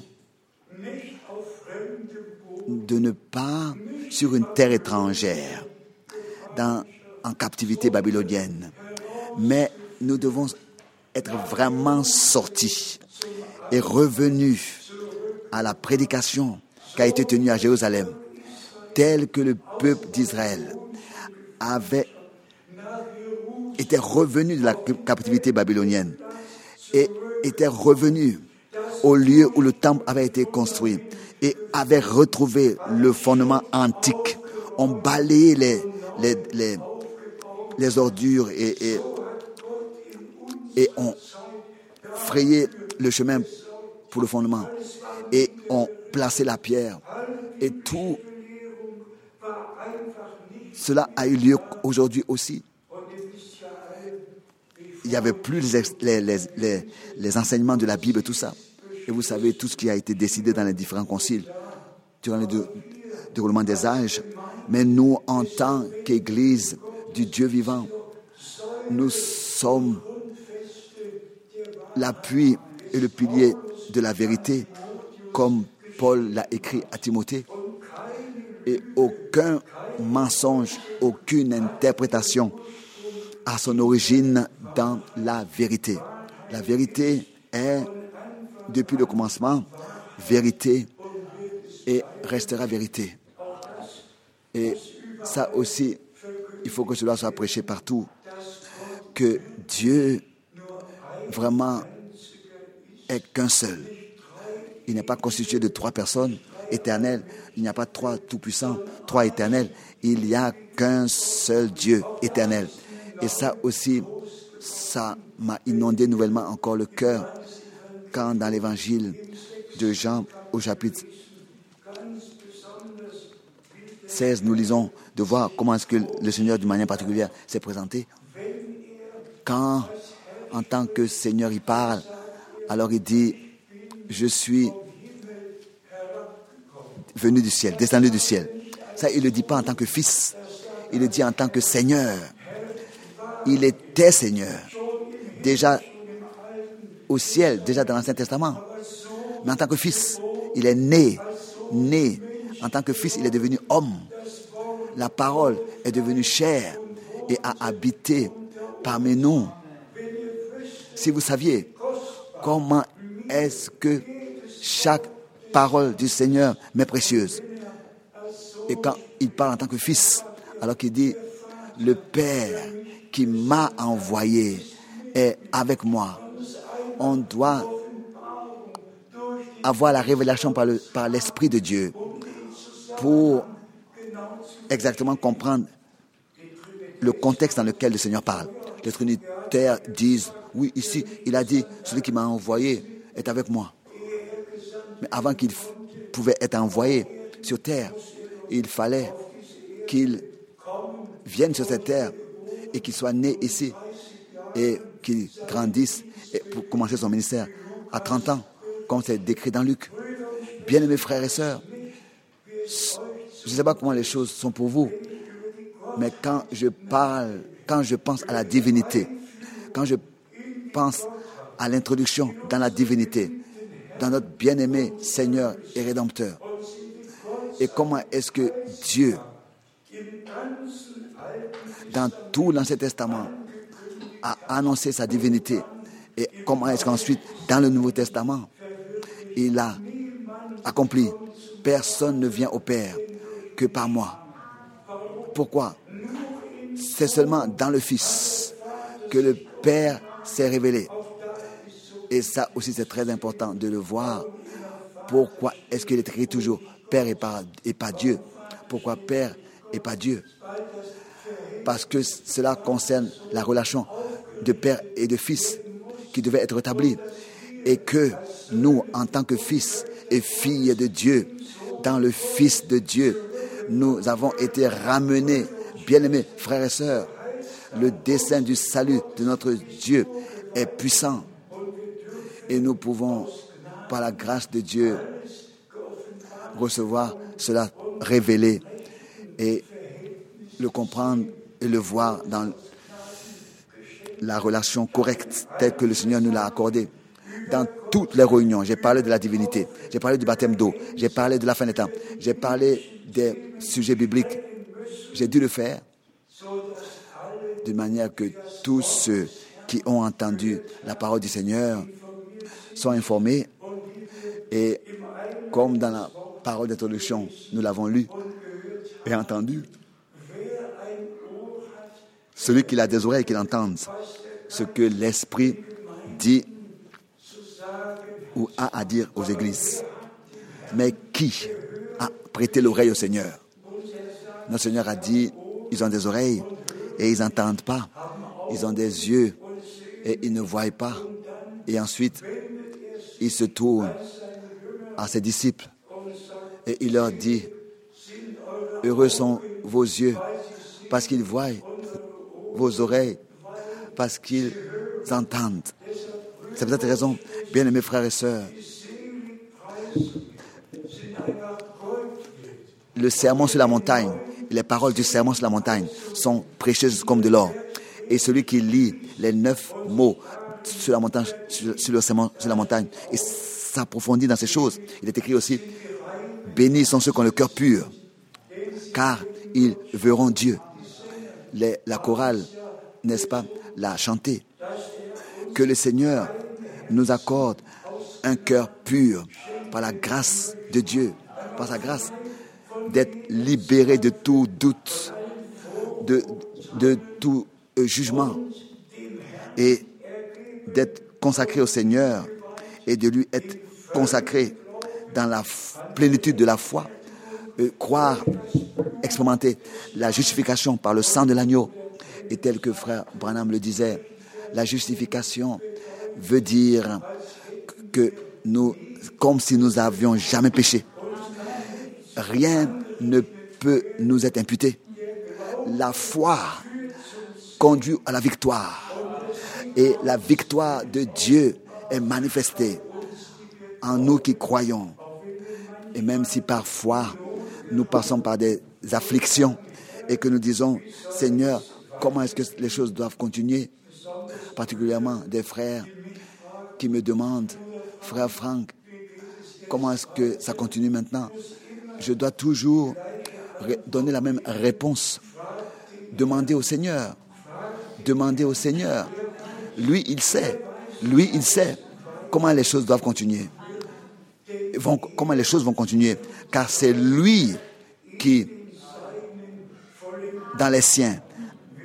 De ne pas, sur une terre étrangère, dans, en captivité babylonienne, mais nous devons être vraiment sortis et revenus à la prédication qui a été tenue à Jérusalem, telle que le peuple d'Israël avait était revenu de la captivité babylonienne et était revenu au lieu où le temple avait été construit et avait retrouvé le fondement antique. On balayait les, les, les, les ordures et, et, et on frayait le chemin pour le fondement et on plaçait la pierre. Et tout cela a eu lieu aujourd'hui aussi. Il n'y avait plus les, les, les, les enseignements de la Bible et tout ça. Et vous savez tout ce qui a été décidé dans les différents conciles durant le déroulement des âges. Mais nous, en tant qu'Église du Dieu vivant, nous sommes l'appui et le pilier de la vérité, comme Paul l'a écrit à Timothée. Et aucun mensonge, aucune interprétation à son origine dans la vérité. La vérité est, depuis le commencement, vérité et restera vérité. Et ça aussi, il faut que cela soit prêché partout, que Dieu vraiment est qu'un seul. Il n'est pas constitué de trois personnes éternelles. Il n'y a pas trois tout-puissants, trois éternels. Il n'y a qu'un seul Dieu éternel. Et ça aussi, ça m'a inondé nouvellement encore le cœur quand dans l'évangile de Jean au chapitre seize, nous lisons de voir comment est-ce que le Seigneur d'une manière particulière s'est présenté. Quand, en tant que Seigneur, il parle, alors il dit, je suis venu du ciel, descendu du ciel. Ça, il ne le dit pas en tant que fils, il le dit en tant que Seigneur. Il était Seigneur, déjà au ciel, déjà dans l'Ancien Testament. Mais en tant que fils, il est né, né. En tant que fils, il est devenu homme. La parole est devenue chair et a habité parmi nous. Si vous saviez comment est-ce que chaque parole du Seigneur m'est précieuse. Et quand il parle en tant que fils, alors qu'il dit, le Père qui m'a envoyé est avec moi. On doit avoir la révélation par, le, par l'Esprit de Dieu pour exactement comprendre le contexte dans lequel le Seigneur parle. Les Trinitaires disent, oui, ici, il a dit, celui qui m'a envoyé est avec moi. Mais avant qu'il f- pouvait être envoyé sur terre, il fallait qu'il vienne sur cette terre et qu'il soit né ici et qu'il grandisse et pour commencer son ministère à trente ans, comme c'est décrit dans Luc. Bien-aimés frères et sœurs, je ne sais pas comment les choses sont pour vous, mais quand je parle, quand je pense à la divinité, quand je pense à l'introduction dans la divinité, dans notre bien-aimé Seigneur et Rédempteur, et comment est-ce que Dieu, dans tout l'Ancien Testament, a annoncé sa divinité, et comment est-ce qu'ensuite, dans le Nouveau Testament, il a accompli. Personne ne vient au Père que par moi. Pourquoi? C'est seulement dans le Fils que le Père s'est révélé. Et ça aussi, c'est très important de le voir. Pourquoi est-ce qu'il est écrit toujours Père et pas, et pas Dieu? Pourquoi Père et pas Dieu? Parce que cela concerne la relation de Père et de Fils qui devait être rétablie. Et que nous, en tant que fils et filles de Dieu, dans le Fils de Dieu, nous avons été ramenés, bien-aimés frères et sœurs. Le dessein du salut de notre Dieu est puissant. Et nous pouvons, par la grâce de Dieu, recevoir cela révélé et le comprendre et le voir dans la relation correcte telle que le Seigneur nous l'a accordée. Dans toutes les réunions, j'ai parlé de la divinité, j'ai parlé du baptême d'eau, j'ai parlé de la fin des temps, j'ai parlé des sujets bibliques. J'ai dû le faire de manière que tous ceux qui ont entendu la parole du Seigneur sont informés. Et comme dans la parole d'introduction, nous l'avons lu et entendu, celui qui a des oreilles, qu'il entende ce que l'Esprit dit ou a à dire aux églises. Mais qui a prêté l'oreille au Seigneur? Notre Seigneur a dit, ils ont des oreilles et ils n'entendent pas. Ils ont des yeux et ils ne voient pas. Et ensuite, il se tourne à ses disciples et il leur dit, heureux sont vos yeux parce qu'ils voient, vos oreilles parce qu'ils entendent. C'est pour cette raison, bien-aimés frères et sœurs, le sermon sur la montagne, les paroles du sermon sur la montagne sont précieuses comme de l'or. Et celui qui lit les neuf mots sur la montagne, sur, sur le sermon sur la montagne, et s'approfondit dans ces choses, il est écrit aussi, bénis sont ceux qui ont le cœur pur, car ils verront Dieu. Les, la chorale, n'est-ce pas, l'a chanté. Que le Seigneur nous accorde un cœur pur par la grâce de Dieu, par sa grâce, d'être libéré de tout doute, de, de tout euh, jugement, et d'être consacré au Seigneur et de lui être consacré dans la f- plénitude de la foi, euh, croire, expérimenter la justification par le sang de l'agneau. Et tel que frère Branham le disait, la justification veut dire que nous, comme si nous avions jamais péché. Rien ne peut nous être imputé. La foi conduit à la victoire. Et la victoire de Dieu est manifestée en nous qui croyons. Et même si parfois nous passons par des afflictions et que nous disons, Seigneur, comment est-ce que les choses doivent continuer? Particulièrement des frères qui me demandent, frère Franck, comment est-ce que ça continue maintenant? Je dois toujours donner la même réponse. Demander au Seigneur. Demander au Seigneur. Lui, il sait. Lui, il sait comment les choses doivent continuer. Vont, comment les choses vont continuer. Car c'est lui qui, dans les siens,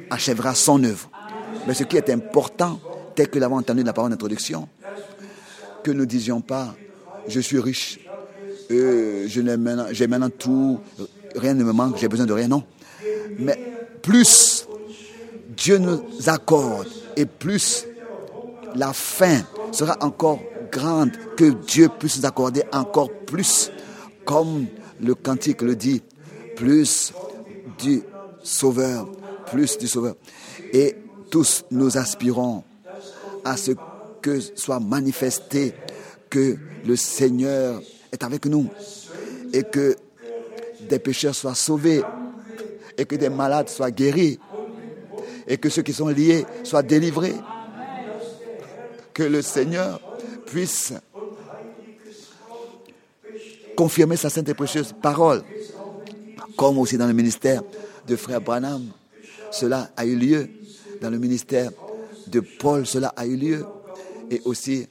achèvera son œuvre. Mais ce qui est important, tel que l'avons entendu dans la parole d'introduction, que nous ne disions pas « je suis riche, euh, je n'ai maintenant, j'ai maintenant tout, rien ne me manque, j'ai besoin de rien ». Non. Mais plus Dieu nous accorde et plus la fin sera encore grande, que Dieu puisse nous accorder encore plus, comme le cantique le dit, plus du Sauveur, plus du Sauveur. Et tous nous aspirons à ce que soit manifesté que le Seigneur est avec nous et que des pécheurs soient sauvés et que des malades soient guéris et que ceux qui sont liés soient délivrés. Que le Seigneur puisse confirmer sa sainte et précieuse parole, comme aussi dans le ministère de Frère Branham, cela a eu lieu. Dans le ministère de Paul, cela a eu lieu. Et aussi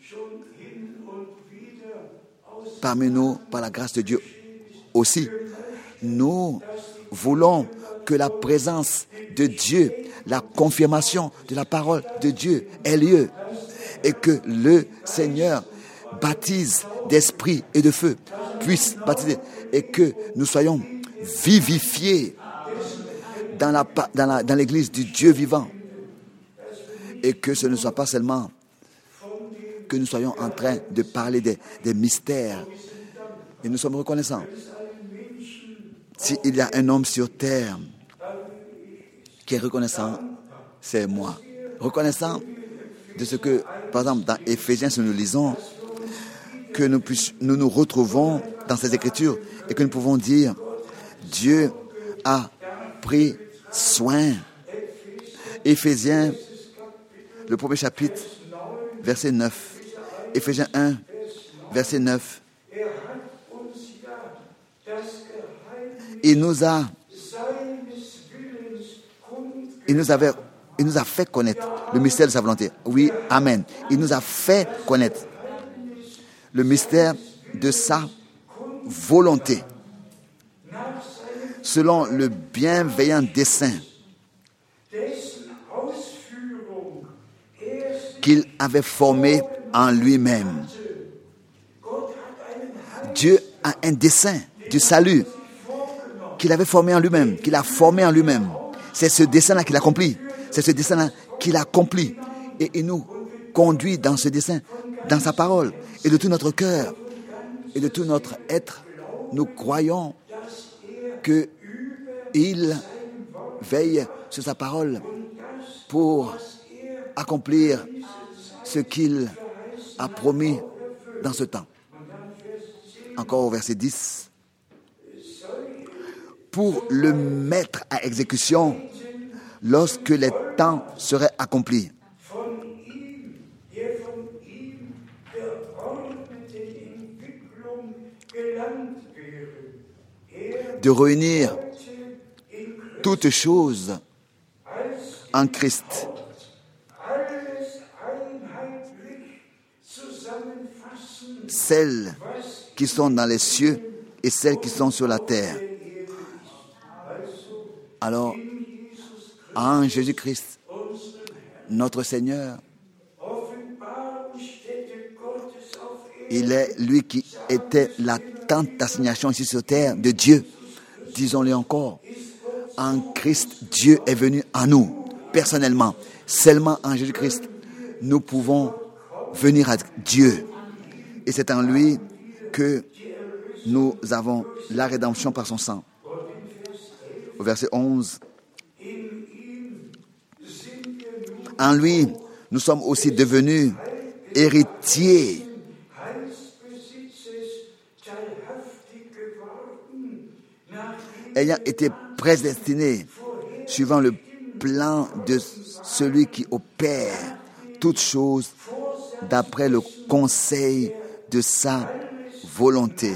parmi nous, par la grâce de Dieu aussi, nous voulons que la présence de Dieu, la confirmation de la parole de Dieu ait lieu et que le Seigneur baptise d'esprit et de feu, puisse baptiser et que nous soyons vivifiés dans, la, dans, la, dans l'église du Dieu vivant et que ce ne soit pas seulement que nous soyons en train de parler des, des mystères. Et nous sommes reconnaissants. S'il y a un homme sur terre qui est reconnaissant, c'est moi. Reconnaissant de ce que, par exemple, dans Éphésiens, si nous lisons, que nous, puissions, nous nous retrouvons dans ces Écritures et que nous pouvons dire, Dieu a pris soin. Éphésiens, le premier chapitre, verset neuf. Éphésiens un, verset neuf. Il nous a, il nous avait, il nous a fait connaître le mystère de sa volonté. Oui, amen. Il nous a fait connaître le mystère de sa volonté, selon le bienveillant dessein qu'il avait formé en lui-même. Dieu a un dessein du salut qu'il avait formé en lui-même, qu'il a formé en lui-même. C'est ce dessein-là qu'il accomplit. C'est ce dessein-là qu'il accomplit. Et il nous conduit dans ce dessein, dans sa parole. Et de tout notre cœur et de tout notre être, nous croyons qu'il veille sur sa parole pour accomplir ce qu'il a promis dans ce temps. Encore au verset dix. Pour le mettre à exécution lorsque les temps seraient accomplis. De réunir toutes choses en Christ. Celles qui sont dans les cieux et celles qui sont sur la terre. Alors, en Jésus-Christ, notre Seigneur, il est lui qui était la tente d'assignation ici sur terre de Dieu. Disons-le encore, en Christ, Dieu est venu à nous, personnellement. Seulement en Jésus-Christ, nous pouvons venir à Dieu. Et c'est en lui que nous avons la rédemption par son sang. Au verset onze. En lui, nous sommes aussi devenus héritiers. Ayant été prédestinés suivant le plan de celui qui opère toutes choses d'après le conseil de sa volonté.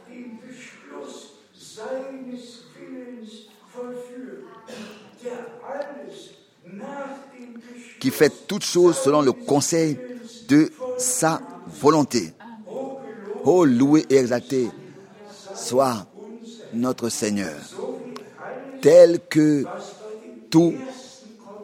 Qui fait toutes choses selon le conseil de sa volonté. Oh, loué et exalté soit notre Seigneur, tel que tout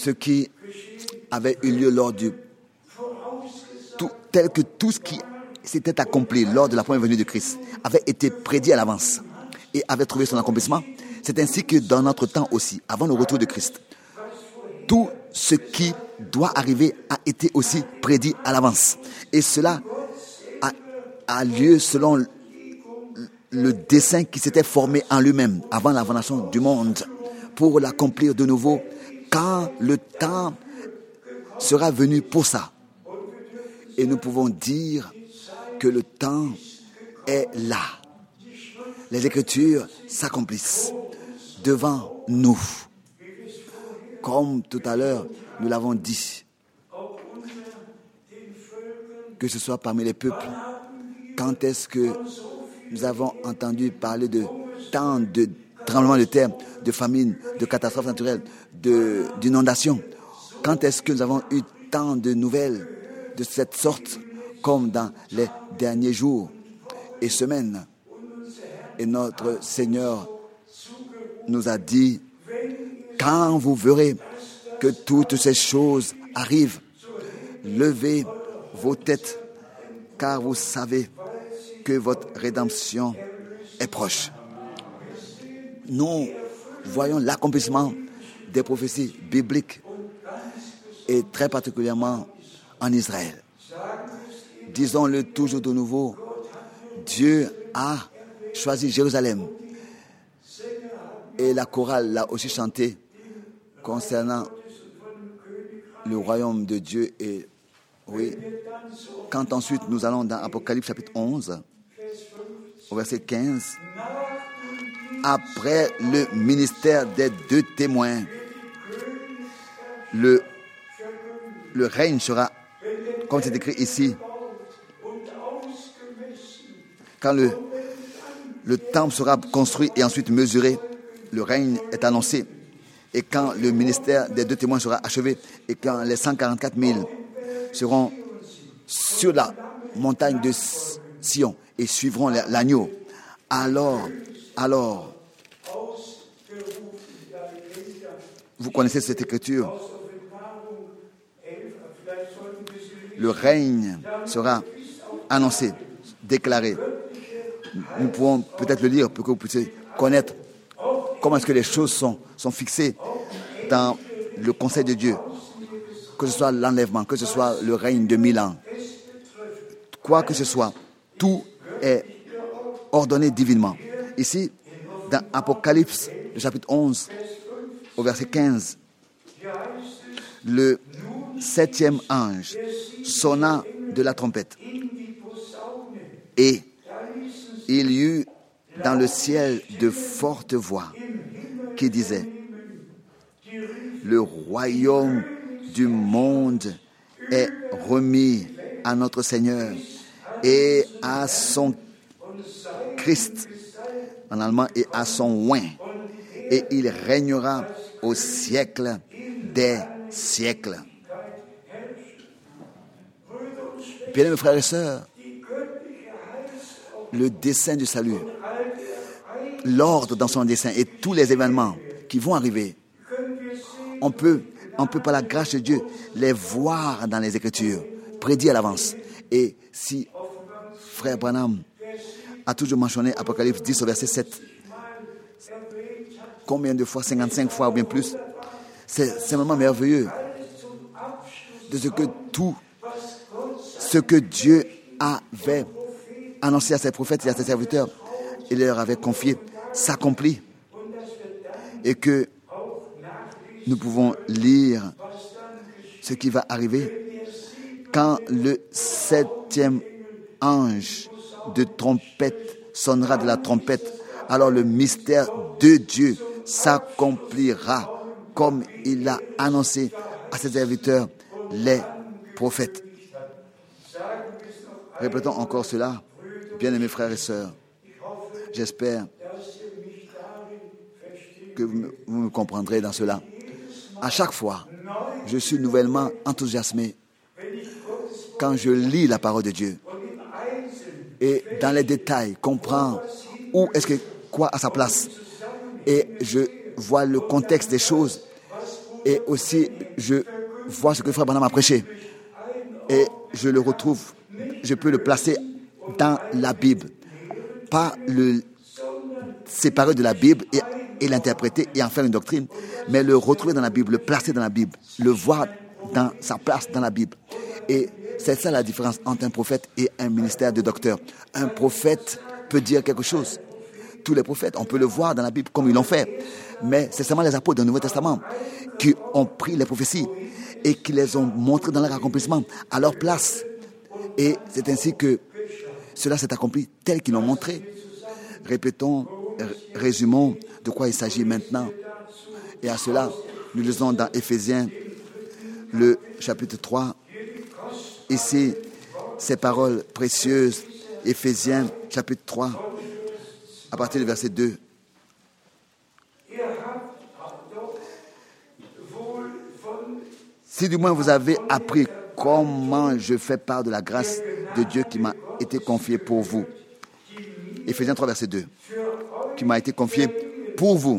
ce qui avait eu lieu lors du... Tout, tel que tout ce qui s'était accompli lors de la première venue de Christ avait été prédit à l'avance et avait trouvé son accomplissement. C'est ainsi que dans notre temps aussi, avant le retour de Christ, tout ce qui doit arriver a été aussi prédit à l'avance. Et cela a, a lieu selon le dessein qui s'était formé en lui-même avant la fondation du monde pour l'accomplir de nouveau quand le temps sera venu pour ça. Et nous pouvons dire que le temps est là. Les Écritures s'accomplissent devant nous. Comme tout à l'heure, nous l'avons dit, que ce soit parmi les peuples, quand est-ce que nous avons entendu parler de tant de tremblements de terre, de famines, de catastrophes naturelles, de, d'inondations? Quand est-ce que nous avons eu tant de nouvelles de cette sorte comme dans les derniers jours et semaines? Et notre Seigneur nous a dit, quand vous verrez que toutes ces choses arrivent, levez vos têtes, car vous savez que votre rédemption est proche. Nous voyons l'accomplissement des prophéties bibliques et très particulièrement en Israël. Disons-le toujours de nouveau, Dieu a choisi Jérusalem. Et la chorale l'a aussi chanté concernant le royaume de Dieu. Et oui, quand ensuite nous allons dans Apocalypse chapitre onze, au verset quinze, après le ministère des deux témoins, le, le règne sera, comme c'est écrit ici, quand le, le temple sera construit et ensuite mesuré, le règne est annoncé. Et quand le ministère des deux témoins sera achevé, et quand les cent quarante-quatre mille seront sur la montagne de Sion et suivront l'agneau, alors, alors, vous connaissez cette écriture, le règne sera annoncé, déclaré. Nous pouvons peut-être le lire pour que vous puissiez connaître comment est-ce que les choses sont, sont fixées dans le conseil de Dieu, que ce soit l'enlèvement, que ce soit le règne de mille ans, quoi que ce soit, tout est ordonné divinement. Ici, dans Apocalypse, le chapitre onze, au verset quinze, le septième ange sonna de la trompette et il y eut dans le ciel de fortes voix qui disaient: le royaume du monde est remis à notre Seigneur et à son Christ, en allemand, et à son oint, et il régnera au siècle des siècles. Bien-aimés frères et sœurs, le dessein du salut, l'ordre dans son dessein et tous les événements qui vont arriver, on peut, on peut par la grâce de Dieu les voir dans les Écritures, prédits à l'avance. Et si frère Branham a toujours mentionné Apocalypse dix au verset sept, combien de fois, cinquante-cinq fois ou bien plus, c'est simplement merveilleux de ce que tout ce que Dieu avait annoncé à ses prophètes et à ses serviteurs, il leur avait confié, s'accomplit, et que nous pouvons lire ce qui va arriver quand le septième ange de trompette sonnera de la trompette. Alors le mystère de Dieu s'accomplira comme il l'a annoncé à ses serviteurs, les prophètes. Répétons encore cela, bien-aimés frères et sœurs. J'espère que vous me, vous me comprendrez dans cela. À chaque fois, je suis nouvellement enthousiasmé quand je lis la parole de Dieu et dans les détails, comprends où est-ce que quoi a sa place, et je vois le contexte des choses Et aussi, je vois ce que Frère Branham a prêché. Et je le retrouve, je peux le placer dans la Bible. Pas le séparer de la Bible et, et l'interpréter et en faire une doctrine, mais le retrouver dans la Bible, le placer dans la Bible, le voir dans sa place dans la Bible. Et c'est ça la différence entre un prophète et un ministère de docteur. Un prophète peut dire quelque chose. Tous les prophètes, on peut le voir dans la Bible comme ils l'ont fait. Mais c'est seulement les apôtres du Nouveau Testament qui ont pris les prophéties et qui les ont montrées dans leur accomplissement, à leur place. Et c'est ainsi que cela s'est accompli tel qu'ils l'ont montré. Répétons, résumons de quoi il s'agit maintenant. Et à cela, nous lisons dans Éphésiens, le chapitre trois. Ici, ces paroles précieuses, Éphésiens, chapitre trois, à partir du verset deux. Si du moins vous avez appris comment je fais part de la grâce de Dieu qui m'a été confiée pour vous. Éphésiens trois, verset deux. Qui m'a été confiée pour vous.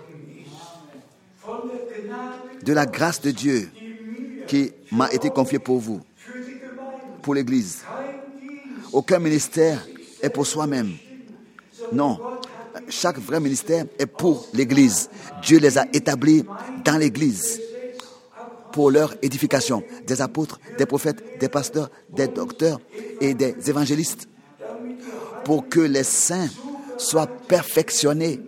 De la grâce de Dieu qui m'a été confiée pour vous. Pour l'Église. Aucun ministère est pour soi-même. Non. Chaque vrai ministère est pour l'Église. Dieu les a établis dans l'Église pour leur édification. Des apôtres, des prophètes, des pasteurs, des docteurs et des évangélistes. Pour que les saints soient perfectionnés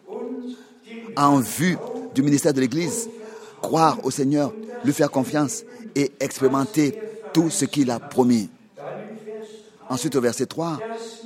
en vue du ministère de l'Église. Croire au Seigneur, lui faire confiance et expérimenter tout ce qu'il a promis. Ensuite, au verset trois,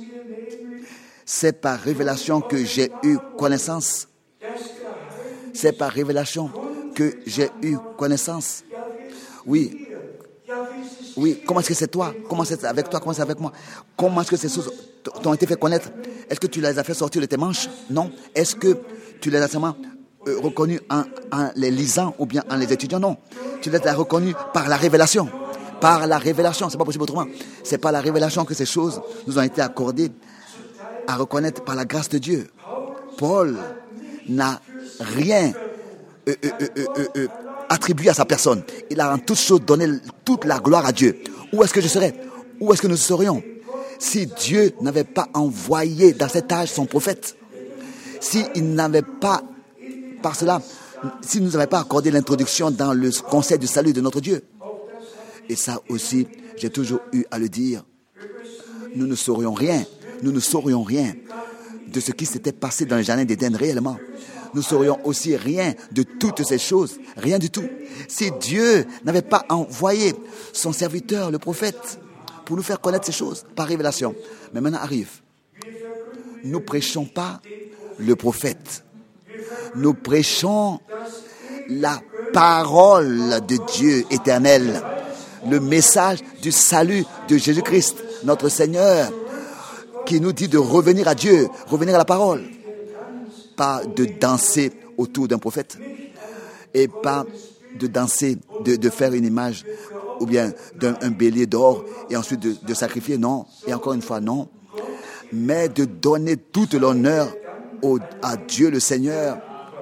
c'est par révélation que j'ai eu connaissance. C'est par révélation que j'ai eu connaissance. Oui. Oui, comment est-ce que c'est toi? Comment c'est avec toi? Comment c'est avec moi? Comment est-ce que ces choses t'ont été fait connaître? Est-ce que tu les as fait sortir de tes manches? Non. Est-ce que tu les as seulement euh, reconnus en, en les lisant ou bien en les étudiant? Non. Tu les as reconnus par la révélation. Par la révélation. C'est pas possible autrement. C'est par la révélation que ces choses nous ont été accordées à reconnaître par la grâce de Dieu. Paul n'a rien euh, euh, euh, euh, euh, attribué à sa personne. Il a en toutes choses donné toute la gloire à Dieu. Où est-ce que je serais? Où est-ce que nous serions si Dieu n'avait pas envoyé dans cet âge son prophète? S'il n'avait pas, par cela, s'il ne nous avait pas accordé l'introduction dans le conseil du salut de notre Dieu. Et ça aussi, j'ai toujours eu à le dire. Nous ne saurions rien. Nous ne saurions rien de ce qui s'était passé dans le jardin d'Éden réellement. Nous saurions aussi rien de toutes ces choses, rien du tout. Si Dieu n'avait pas envoyé son serviteur, le prophète, pour nous faire connaître ces choses par révélation. Mais maintenant arrive, nous prêchons pas le prophète. Nous prêchons la parole de Dieu éternel, le message du salut de Jésus-Christ, notre Seigneur, qui nous dit de revenir à Dieu, revenir à la parole. Pas de danser autour d'un prophète et pas de danser, de, de faire une image ou bien d'un un bélier d'or et ensuite de, de sacrifier, non. Et encore une fois, non. Mais de donner toute l'honneur au, à Dieu le Seigneur.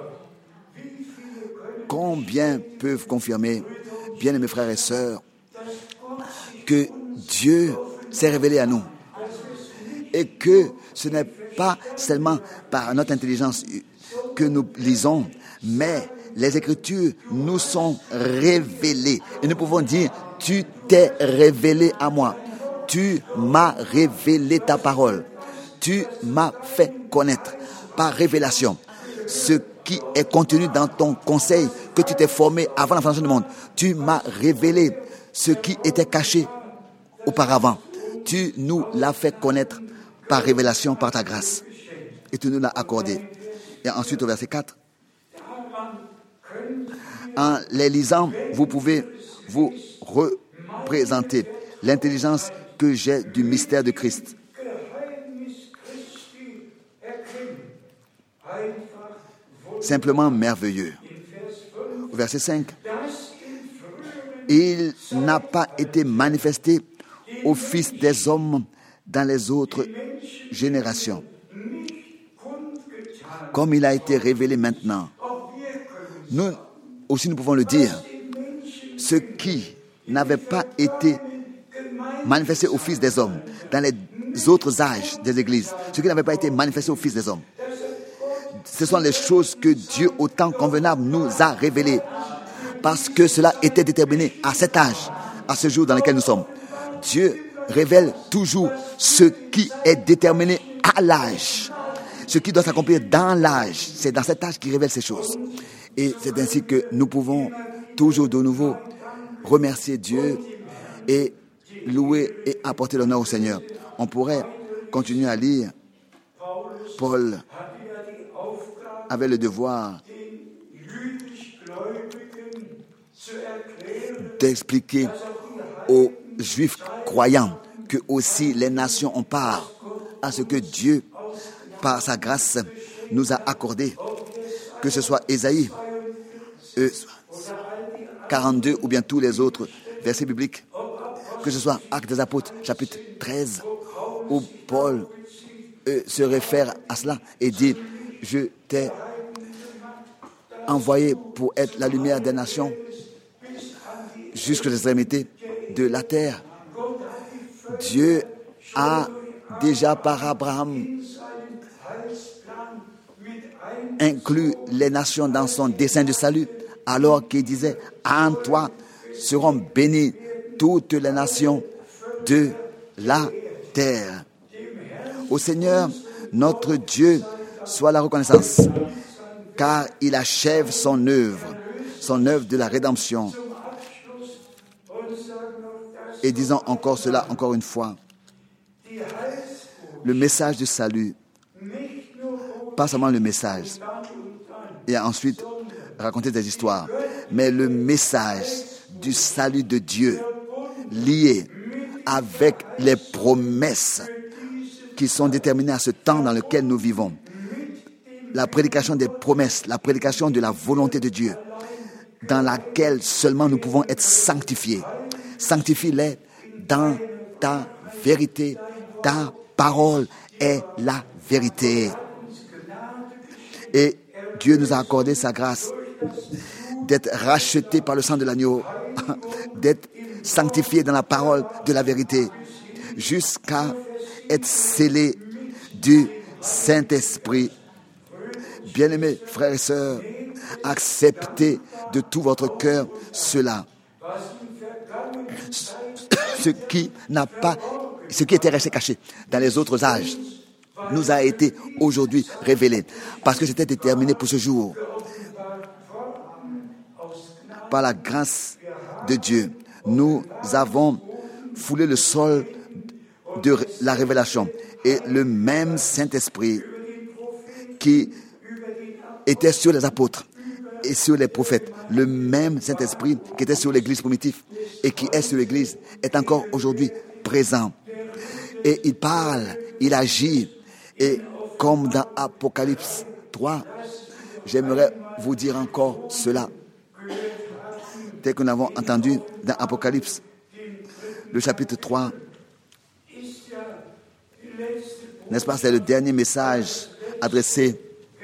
Combien peuvent confirmer, bien-aimés frères et sœurs, que Dieu s'est révélé à nous et que ce n'est pas seulement par notre intelligence que nous lisons, mais les Écritures nous sont révélées. Et nous pouvons dire, tu t'es révélé à moi. Tu m'as révélé ta parole. Tu m'as fait connaître par révélation ce qui est contenu dans ton conseil que tu t'es formé avant la fondation du monde. Tu m'as révélé ce qui était caché auparavant. Tu nous l'as fait connaître par révélation, par ta grâce. Et tu nous l'as accordé. Et ensuite, au verset quatre, en les lisant, vous pouvez vous représenter l'intelligence que j'ai du mystère de Christ. Simplement merveilleux. Au verset cinq, il n'a pas été manifesté au Fils des hommes dans les autres générations, comme il a été révélé maintenant. Nous aussi nous pouvons le dire, ce qui n'avait pas été manifesté au Fils des hommes dans les autres âges des églises, ce qui n'avait pas été manifesté au Fils des hommes, ce sont les choses que Dieu, au temps convenable, nous a révélées, parce que cela était déterminé à cet âge, à ce jour dans lequel nous sommes. Dieu révèle toujours ce qui est déterminé à l'âge, ce qui doit s'accomplir dans l'âge. C'est dans cet âge qu'il révèle ces choses. Et c'est ainsi que nous pouvons toujours de nouveau remercier Dieu et louer et apporter l'honneur au Seigneur. On pourrait continuer à lire. Paul avait le devoir d'expliquer aux Juifs croyants que aussi les nations ont part à ce que Dieu, par sa grâce, nous a accordé, que ce soit Ésaïe euh, quarante-deux ou bien tous les autres versets bibliques, que ce soit Actes des Apôtres, chapitre treize, où Paul euh, se réfère à cela et dit « Je t'ai envoyé pour être la lumière des nations jusqu'aux extrémités de la terre. » Dieu a déjà par Abraham inclus les nations dans son dessein de salut, alors qu'il disait « En toi seront bénies toutes les nations de la terre. » Au Seigneur, notre Dieu, soit la reconnaissance, car il achève son œuvre, son œuvre de la rédemption. Et disons encore cela encore une fois, le message du salut, pas seulement le message, et ensuite raconter des histoires, mais le message du salut de Dieu, lié avec les promesses qui sont déterminées à ce temps dans lequel nous vivons. La prédication des promesses, la prédication de la volonté de Dieu, dans laquelle seulement nous pouvons être sanctifiés. Sanctifie-les dans ta vérité. Ta parole est la vérité. Et Dieu nous a accordé sa grâce d'être rachetés par le sang de l'agneau, d'être sanctifiés dans la parole de la vérité, jusqu'à être scellés du Saint-Esprit. Bien-aimés frères et sœurs, acceptez de tout votre cœur cela. Ce qui n'a pas, ce qui était resté caché dans les autres âges, nous a été aujourd'hui révélé, parce que c'était déterminé pour ce jour. Par la grâce de Dieu, nous avons foulé le sol de la révélation, et le même Saint-Esprit qui était sur les apôtres et sur les prophètes, le même Saint-Esprit qui était sur l'Église primitive et qui est sur l'Église, est encore aujourd'hui présent. Et il parle, il agit. Et comme dans Apocalypse trois, j'aimerais vous dire encore cela. Tel que nous l'avons entendu dans Apocalypse, le chapitre trois. N'est-ce pas, c'est le dernier message adressé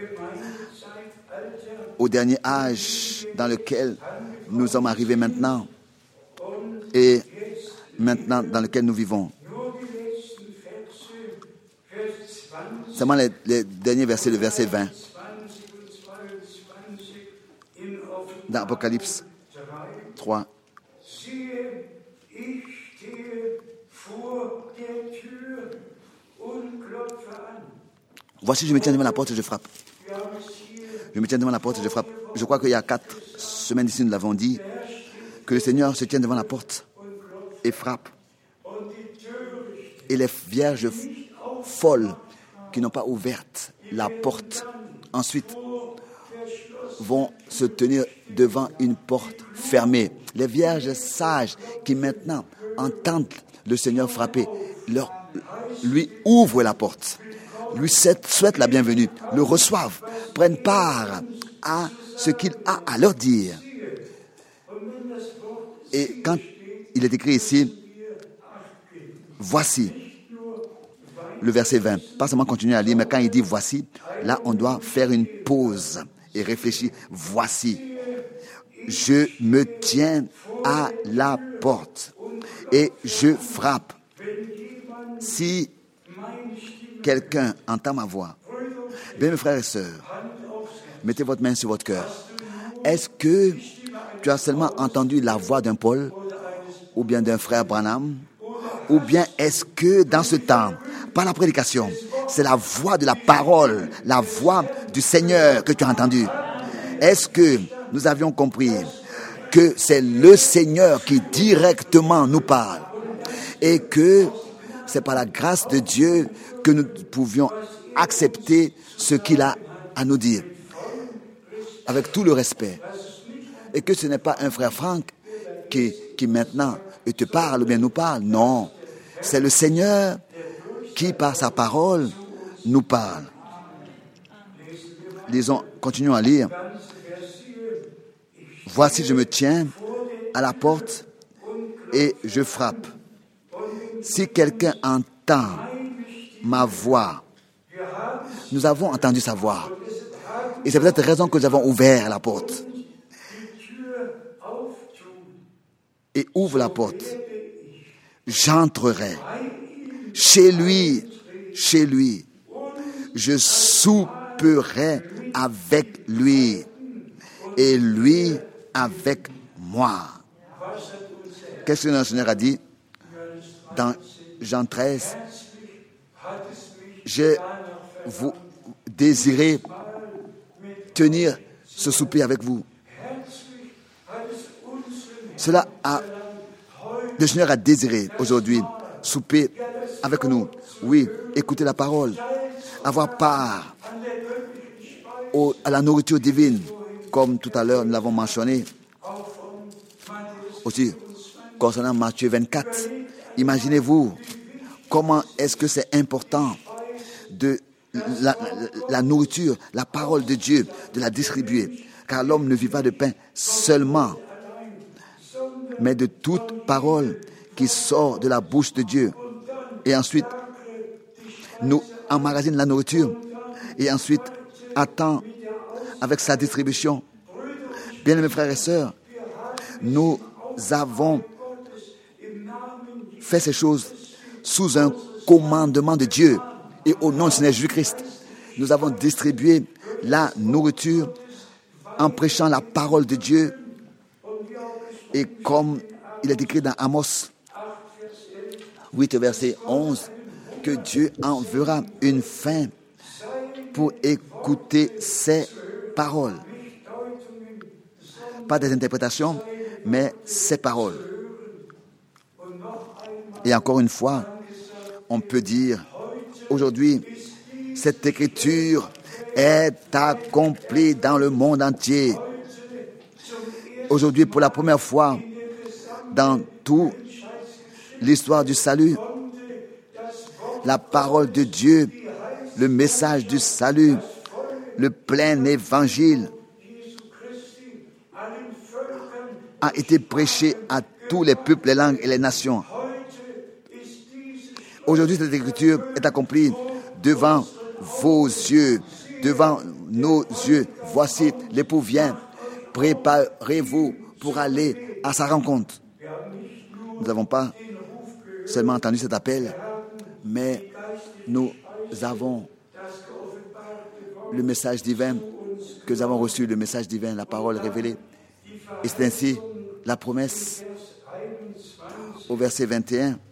au dernier âge dans lequel nous sommes arrivés maintenant et maintenant dans lequel nous vivons. Seulement les, les derniers versets, le verset vingt dans Apocalypse trois. Voici, je me tiens devant la porte et je frappe. Je me tiens devant la porte et je frappe. Je crois qu'il y a quatre semaines ici, nous l'avons dit, que le Seigneur se tient devant la porte et frappe. Et les vierges folles qui n'ont pas ouvert la porte, ensuite vont se tenir devant une porte fermée. Les vierges sages qui maintenant entendent le Seigneur frapper, leur, lui ouvrent la porte, lui souhaitent la bienvenue, le reçoivent, prennent part à ce qu'il a à leur dire. Et quand il est écrit ici, voici, le verset vingt, pas seulement continuer à lire, mais quand il dit voici, là on doit faire une pause et réfléchir. Voici, je me tiens à la porte et je frappe. Si quelqu'un entend ma voix, bien mes frères et sœurs, mettez votre main sur votre cœur. Est-ce que tu as seulement entendu la voix d'un Paul ou bien d'un frère Branham? Ou bien est-ce que dans ce temps, par la prédication, c'est la voix de la parole, la voix du Seigneur que tu as entendue? Est-ce que nous avions compris que c'est le Seigneur qui directement nous parle et que c'est par la grâce de Dieu que nous pouvions accepter ce qu'il a à nous dire avec tout le respect, et que ce n'est pas un frère Franck qui, qui maintenant te parle ou bien nous parle. Non, c'est le Seigneur qui par sa parole nous parle. Lisons, continuons à lire. Voici, je me tiens à la porte et je frappe. Si quelqu'un entend ma voix, nous avons entendu sa voix. Et c'est peut-être la raison que nous avons ouvert la porte. Et ouvre la porte. J'entrerai chez lui, chez lui. Je souperai avec lui et lui avec moi. Qu'est-ce que le Seigneur a dit dans Jean treize? Je vous désirez tenir ce souper avec vous. Cela a, le Seigneur a désiré aujourd'hui souper avec nous. Oui, écouter la parole, avoir part au, à la nourriture divine, comme tout à l'heure nous l'avons mentionné. Aussi, concernant Matthieu vingt-quatre, imaginez-vous comment est-ce que c'est important de la, la, la nourriture, la parole de Dieu, de la distribuer. Car l'homme ne vit pas de pain seulement, mais de toute parole qui sort de la bouche de Dieu. Et ensuite, nous emmagasine la nourriture et ensuite attend avec sa distribution. Bien mes frères et sœurs, nous avons fait ces choses sous un commandement de Dieu et au nom du Seigneur Jésus-Christ. Nous avons distribué la nourriture en prêchant la parole de Dieu. Et comme il est écrit dans Amos huit, verset onze, que Dieu enverra une fin pour écouter ses paroles. Pas des interprétations, mais ses paroles. Et encore une fois, on peut dire, aujourd'hui, cette écriture est accomplie dans le monde entier. Aujourd'hui, pour la première fois dans toute l'histoire du salut, la parole de Dieu, le message du salut, le plein évangile a été prêché à tous les peuples, les langues et les nations. Aujourd'hui, cette écriture est accomplie devant vos yeux, devant nos yeux. Voici, l'époux vient. Préparez-vous pour aller à sa rencontre. Nous n'avons pas seulement entendu cet appel, mais nous avons le message divin que nous avons reçu, le message divin, la parole révélée. Et c'est ainsi la promesse au verset vingt et un.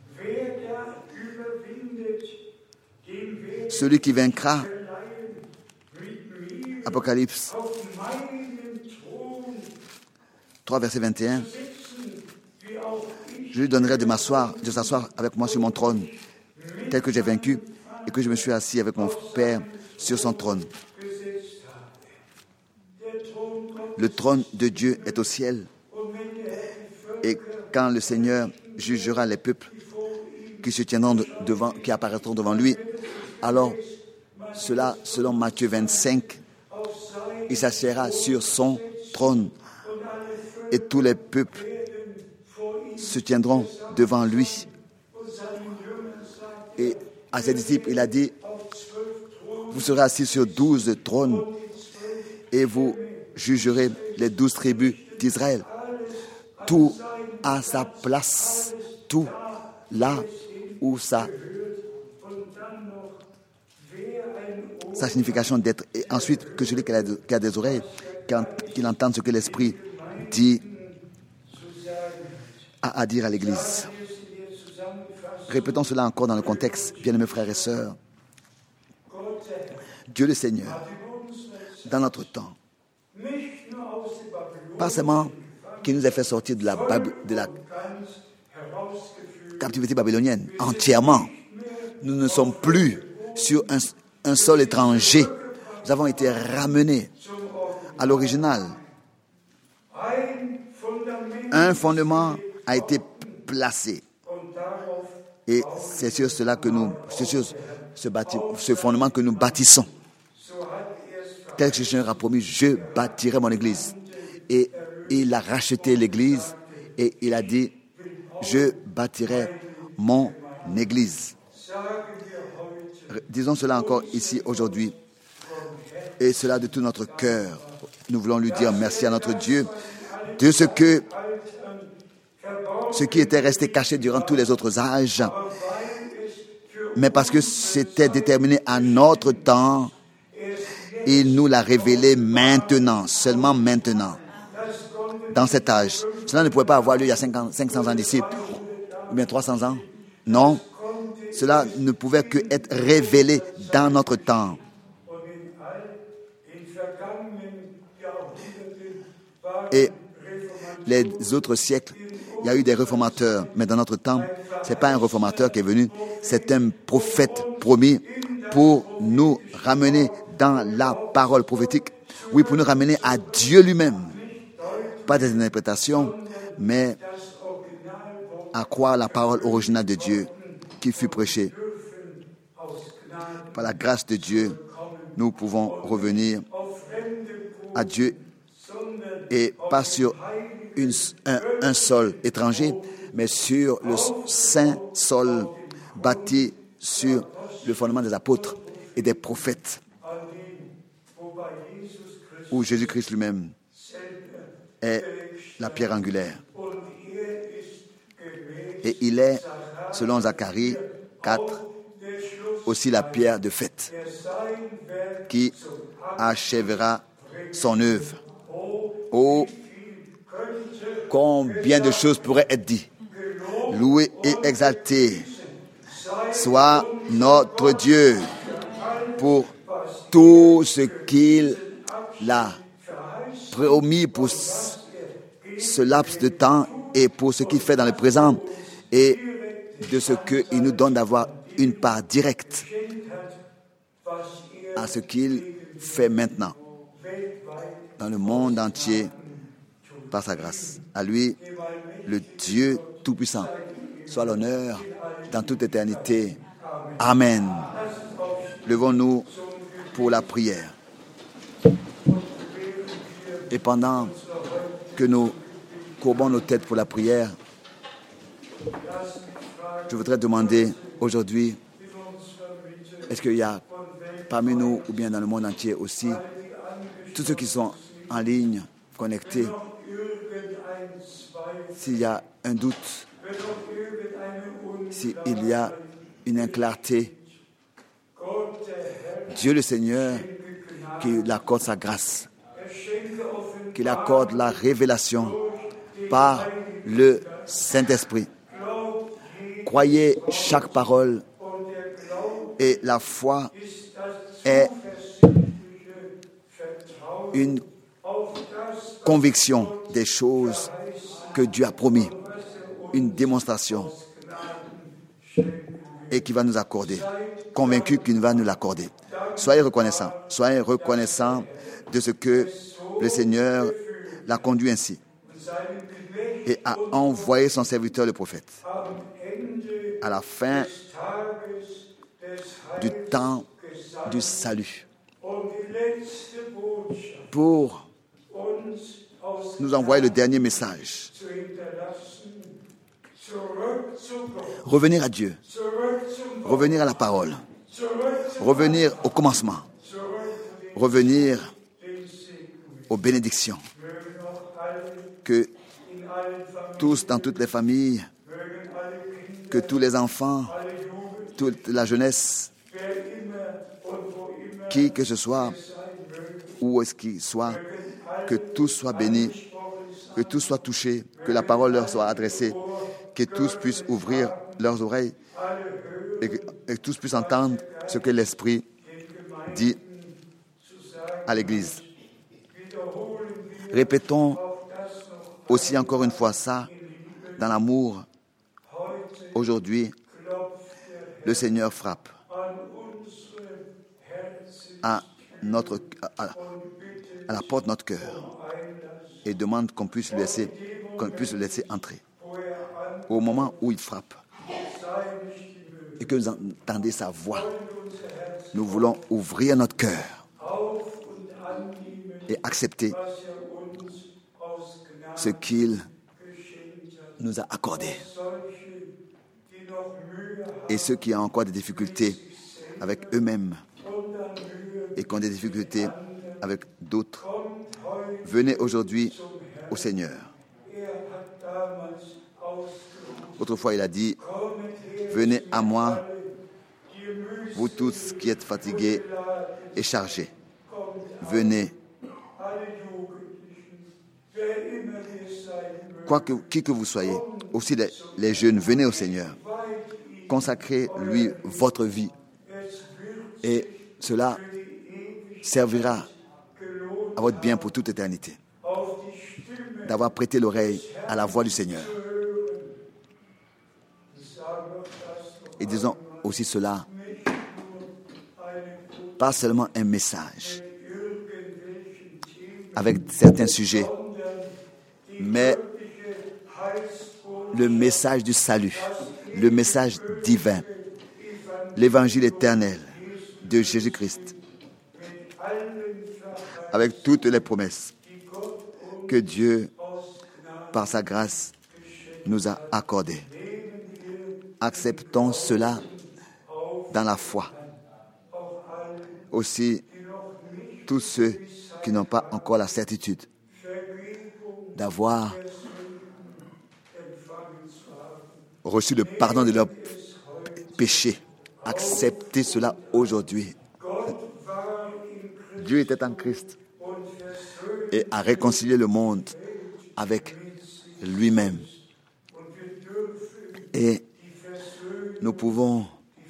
Celui qui vaincra, Apocalypse trois, verset vingt et un, je lui donnerai de m'asseoir, de s'asseoir avec moi sur mon trône, tel que j'ai vaincu et que je me suis assis avec mon Père sur son trône. Le trône de Dieu est au ciel. Et quand le Seigneur jugera les peuples qui se tiendront devant, qui apparaîtront devant lui, alors cela, selon Matthieu vingt-cinq, il s'assiera sur son trône et tous les peuples se tiendront devant lui. Et à ses disciples, il a dit, vous serez assis sur douze trônes et vous jugerez les douze tribus d'Israël. Tout à sa place, tout là où ça, sa signification d'être. Et ensuite, que celui qui a, qui a des oreilles, qu'il entende ce que l'Esprit dit à, à dire à l'Église. Répétons cela encore dans le contexte, bien-aimés frères et sœurs. Dieu le Seigneur, dans notre temps, pas seulement qui nous a fait sortir de la, de la captivité babylonienne, entièrement. Nous ne sommes plus sur un, un sol étranger. Nous avons été ramenés à l'original. Un fondement a été placé. Et c'est sur cela que nous, c'est sur ce, bâti, ce fondement que nous bâtissons. Tel que le Seigneur a promis, je bâtirai mon église. Et il a racheté l'église et il a dit, je bâtirai mon église. Disons cela encore ici aujourd'hui. Et cela de tout notre cœur. Nous voulons lui dire merci à notre Dieu de ce que ce qui était resté caché durant tous les autres âges, mais parce que c'était déterminé à notre temps, il nous l'a révélé maintenant, seulement maintenant, dans cet âge. Cela ne pouvait pas avoir lieu il y a cinq cents ans d'ici, ou bien trois cents ans. Non, cela ne pouvait que être révélé dans notre temps. Et les autres siècles, il y a eu des réformateurs, mais dans notre temps, ce n'est pas un réformateur qui est venu, c'est un prophète promis pour nous ramener dans la parole prophétique. Oui, pour nous ramener à Dieu lui-même. Pas des interprétations, mais à croire la parole originale de Dieu qui fut prêchée. Par la grâce de Dieu, nous pouvons revenir à Dieu et pas sur une, un, un sol étranger, mais sur le saint sol bâti sur le fondement des apôtres et des prophètes, où Jésus-Christ lui-même est la pierre angulaire. Et il est, selon Zacharie quatre, aussi la pierre de fête qui achèvera son œuvre. Oh, combien de choses pourraient être dites. Loué et exalté soit notre Dieu pour tout ce qu'il a promis pour ce laps de temps et pour ce qu'il fait dans le présent et de ce qu'il nous donne d'avoir une part directe à ce qu'il fait maintenant dans le monde entier par sa grâce. À lui, le Dieu Tout-Puissant, soit l'honneur dans toute éternité. Amen. Levons-nous pour la prière. Et pendant que nous courbons nos têtes pour la prière, je voudrais demander aujourd'hui, est-ce qu'il y a parmi nous ou bien dans le monde entier aussi, tous ceux qui sont en ligne, connectés, s'il y a un doute, s'il y a une inclarté, Dieu le Seigneur, qu'il accorde sa grâce, qu'il accorde la révélation par le Saint-Esprit. Croyez chaque parole et la foi est une conviction des choses que Dieu a promis, une démonstration et qui va nous accorder, convaincu qu'il va nous l'accorder. Soyez reconnaissants, soyez reconnaissants de ce que le Seigneur l'a conduit ainsi et a envoyé son serviteur le prophète à la fin du temps du salut pour nous envoyer le dernier message. Revenir à Dieu, revenir à la parole, revenir au commencement, revenir aux bénédictions. que tous, dans toutes les familles, que tous les enfants, toute la jeunesse, qui que ce soit, où est-ce qu'il soit, que tous soient bénis, que tous soient touchés, que la parole leur soit adressée, que tous puissent ouvrir leurs oreilles et que, et que tous puissent entendre ce que l'Esprit dit à l'Église. Répétons aussi encore une fois ça dans l'amour. Aujourd'hui, le Seigneur frappe à, notre, à, à la porte de notre cœur et demande qu'on puisse, lui laisser, qu'on puisse le laisser entrer. Au moment où il frappe et que vous entendez sa voix, nous voulons ouvrir notre cœur et accepter ce qu'il nous a accordé. Et ceux qui ont encore des difficultés avec eux-mêmes et qui ont des difficultés avec d'autres, venez aujourd'hui au Seigneur. Autrefois, il a dit, venez à moi, vous tous qui êtes fatigués et chargés. Venez. Quoi que, qui que vous soyez, aussi les, les jeunes, venez au Seigneur. Consacrez-lui votre vie. Et cela servira à votre bien pour toute éternité. D'avoir prêté l'oreille à la voix du Seigneur. Et disons aussi cela, pas seulement un message avec certains sujets, mais le message du salut, le message divin, l'évangile éternel de Jésus-Christ, avec toutes les promesses que Dieu, par sa grâce, nous a accordées. Acceptons cela dans la foi. Aussi, tous ceux qui n'ont pas encore la certitude d'avoir reçu le pardon de leurs péchés, acceptez cela aujourd'hui. Dieu était en Christ et a réconcilié le monde avec lui-même. Et nous pouvons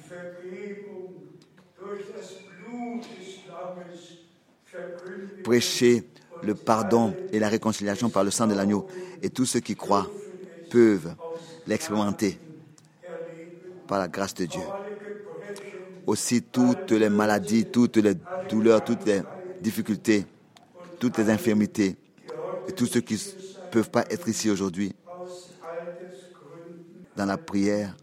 prêcher le pardon et la réconciliation par le sang de l'agneau. Et tous ceux qui croient peuvent l'expérimenter par la grâce de Dieu. Aussi toutes les maladies, toutes les douleurs, toutes les difficultés, toutes les infirmités, et tous ceux qui ne peuvent pas être ici aujourd'hui, dans la prière,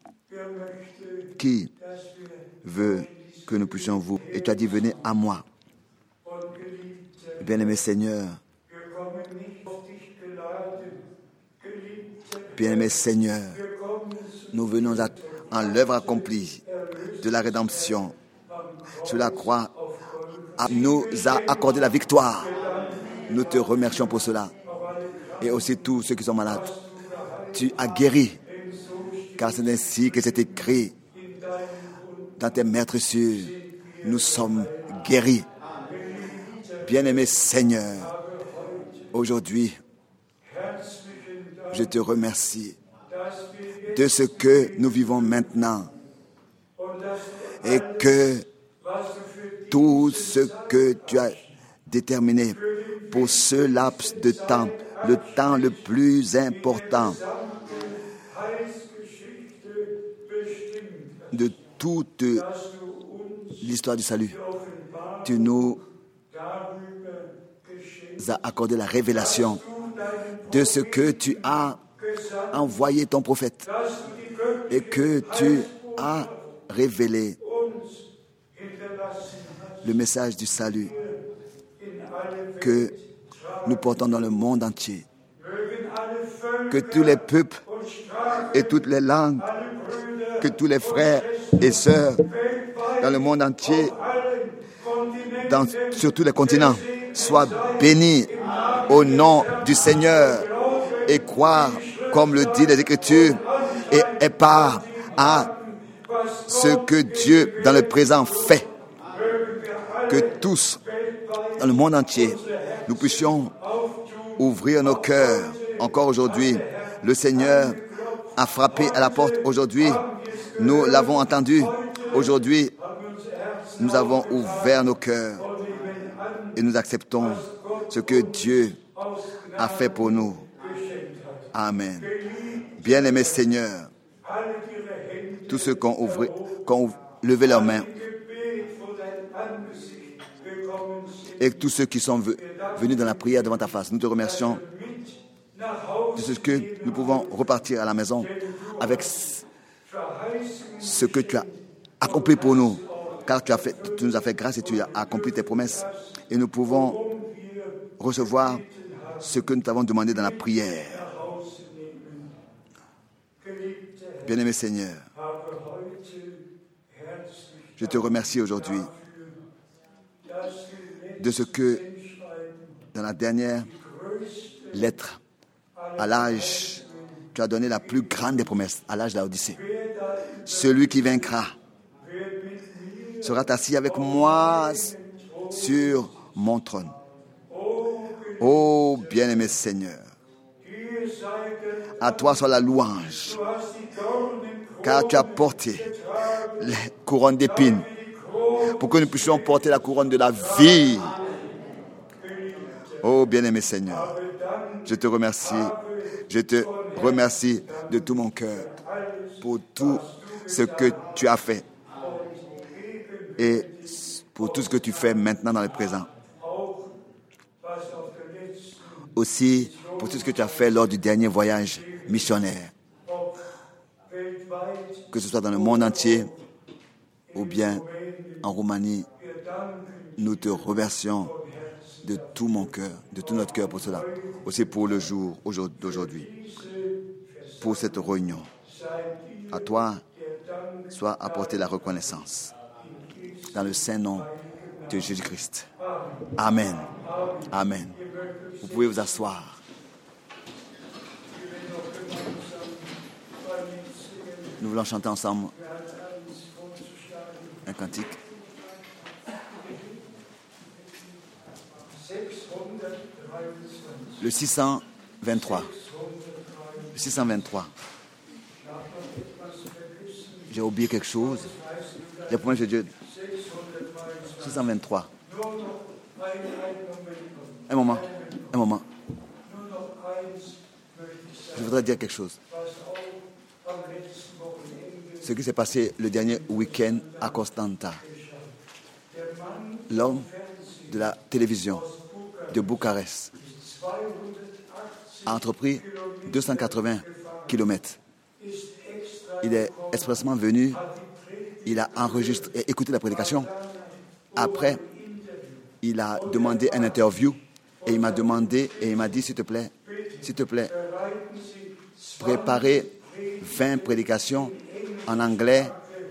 qui veut que nous puissions vous. Et tu as dit, venez à moi. Bien-aimé Seigneur, bien-aimé Seigneur, nous venons à, en l'œuvre accomplie de la rédemption sur la croix, nous a accordé la victoire. Nous te remercions pour cela. Et aussi tous ceux qui sont malades, tu as guéri, car c'est ainsi que c'est écrit dans tes maîtresses, nous sommes guéris. Bien-aimé Seigneur, aujourd'hui, je te remercie de ce que nous vivons maintenant et que tout ce que tu as déterminé pour ce laps de temps, le temps le plus important de toute l'histoire du salut, tu nous as accordé la révélation de ce que tu as envoyé ton prophète et que tu as révélé le message du salut que nous portons dans le monde entier. Que tous les peuples et toutes les langues, que tous les frères et sœurs dans le monde entier, dans, sur tous les continents, soient bénis au nom du Seigneur et croire, comme le dit les Écritures, et est part à ce que Dieu dans le présent fait. Que tous, dans le monde entier, nous puissions ouvrir nos cœurs. Encore aujourd'hui, le Seigneur a frappé à la porte. Aujourd'hui, nous l'avons entendu. Aujourd'hui, nous avons ouvert nos cœurs et nous acceptons ce que Dieu a fait pour nous. Amen. Bien-aimés Seigneur, tous ceux qui ont, ouvri, qui ont levé leurs mains et tous ceux qui sont venus dans la prière devant ta face, nous te remercions de ce que nous pouvons repartir à la maison avec ce que tu as accompli pour nous, car tu, as fait, tu nous as fait grâce et tu as accompli tes promesses. Et nous pouvons recevoir ce que nous t'avons demandé dans la prière. Bien-aimé Seigneur, je te remercie aujourd'hui de ce que, dans la dernière lettre, à l'âge, tu as donné la plus grande des promesses, à l'âge de l'Odyssée. Celui qui vaincra sera assis avec moi sur mon trône. Ô bien-aimé Seigneur, à toi soit la louange, car tu as porté les couronnes d'épines pour que nous puissions porter la couronne de la vie. Ô bien-aimé Seigneur, je te remercie, je te remercie de tout mon cœur pour tout ce que tu as fait et pour tout ce que tu fais maintenant dans le présent. Aussi pour tout ce que tu as fait lors du dernier voyage missionnaire, que ce soit dans le monde entier ou bien en Roumanie. Nous te remercions de tout mon cœur, de tout notre cœur pour cela. Aussi pour le jour d'aujourd'hui, pour cette réunion. À toi soit apportée la reconnaissance. Dans le saint nom de Jésus-Christ. Amen. Amen. Vous pouvez vous asseoir. Nous voulons chanter ensemble un cantique. Le six cent vingt-trois. Le six cent vingt-trois. J'ai oublié quelque chose. J'ai promis de Dieu. six cent vingt-trois. Un moment. Un moment. Je voudrais dire quelque chose. Ce qui s'est passé le dernier week-end à Constanta. L'homme de la télévision de Bucarest a entrepris deux cent quatre-vingts kilomètres. Il est expressément venu, il a enregistré et écouté la prédication. Après, il a demandé une interview et il m'a demandé et il m'a dit, s'il te plaît, s'il te plaît, préparez vingt prédications en anglais.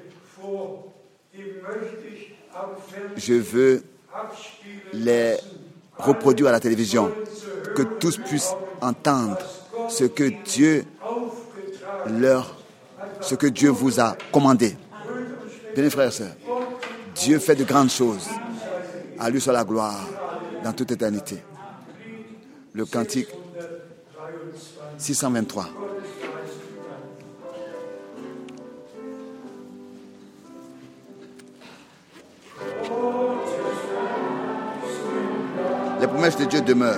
Je veux les reproduire à la télévision, que tous puissent entendre ce que Dieu leur, ce que Dieu vous a commandé. Bien, frères et sœurs, Dieu fait de grandes choses. À lui soit la gloire dans toute éternité. Le cantique six cent vingt-trois. Les promesses de Dieu demeurent.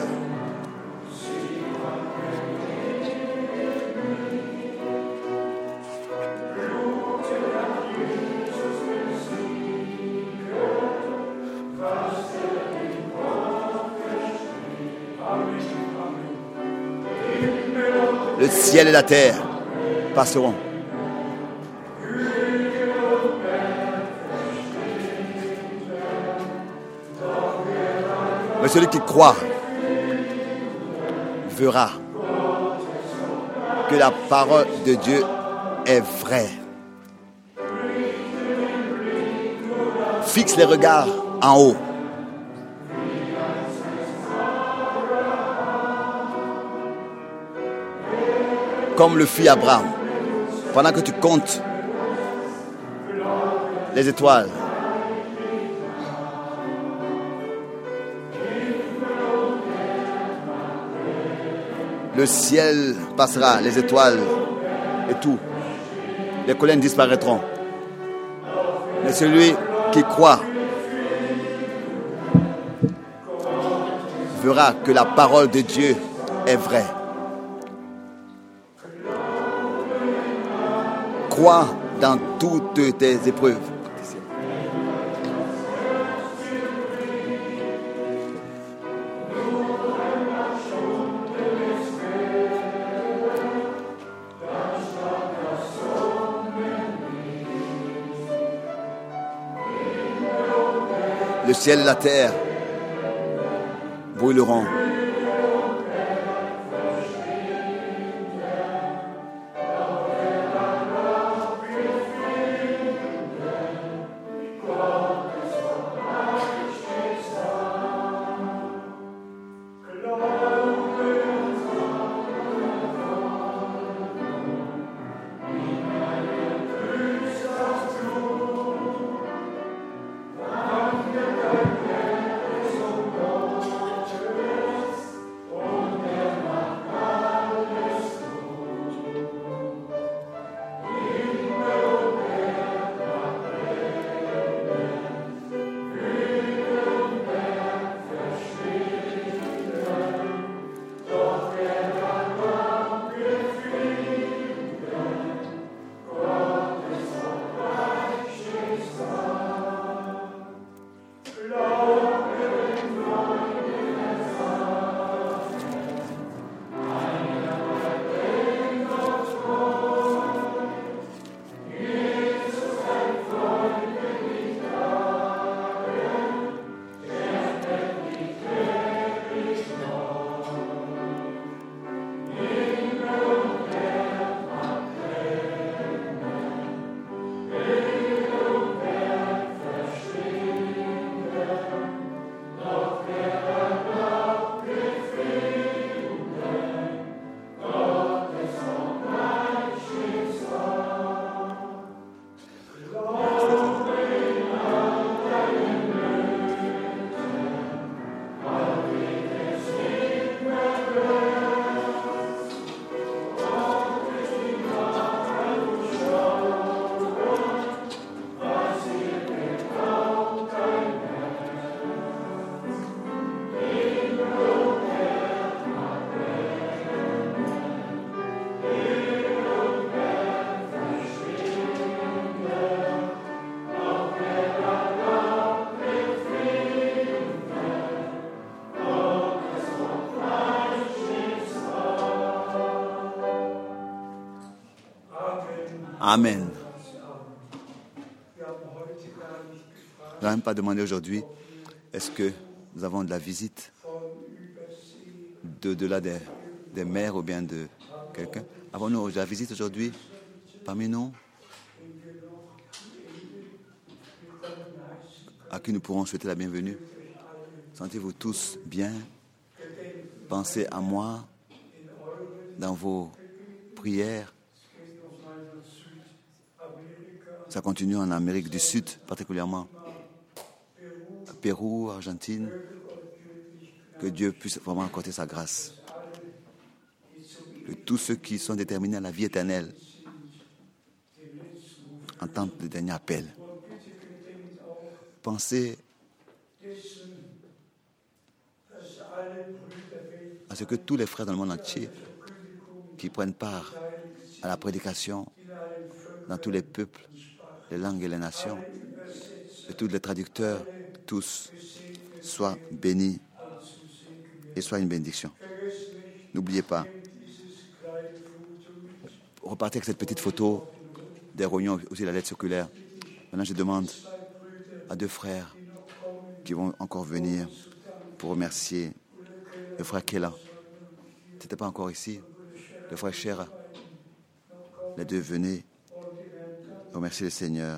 Le ciel et la terre passeront. Mais celui qui croit verra que la parole de Dieu est vraie. Fixe les regards en haut. comme le fit Abraham. Pendant que tu comptes les étoiles, le ciel passera, les étoiles et tout. Les collines disparaîtront. Mais celui qui croit verra que la parole de Dieu est vraie. Crois dans toutes tes épreuves. Le ciel et la terre brûleront. Amen. Je n'ai même pas demandé aujourd'hui, est-ce que nous avons de la visite de-delà des, des mères ou bien de quelqu'un? Avons-nous de la visite aujourd'hui parmi nous à qui nous pourrons souhaiter la bienvenue? Sentez-vous tous bien? Pensez à moi dans vos prières. Ça continue en Amérique du Sud, particulièrement Pérou, Argentine. Que Dieu puisse vraiment accorder sa grâce. Que tous ceux qui sont déterminés à la vie éternelle entendent le dernier appel. Pensez à ce que tous les frères dans le monde entier qui prennent part à la prédication dans tous les peuples, les langues et les nations, et tous les traducteurs, tous, soient bénis et soient une bénédiction. N'oubliez pas, repartez avec cette petite photo des réunions, aussi la lettre circulaire. Maintenant, je demande à deux frères qui vont encore venir pour remercier le frère Kela. Tu n'étais pas encore ici. Le frère Shera. Les deux venez remercier le Seigneur.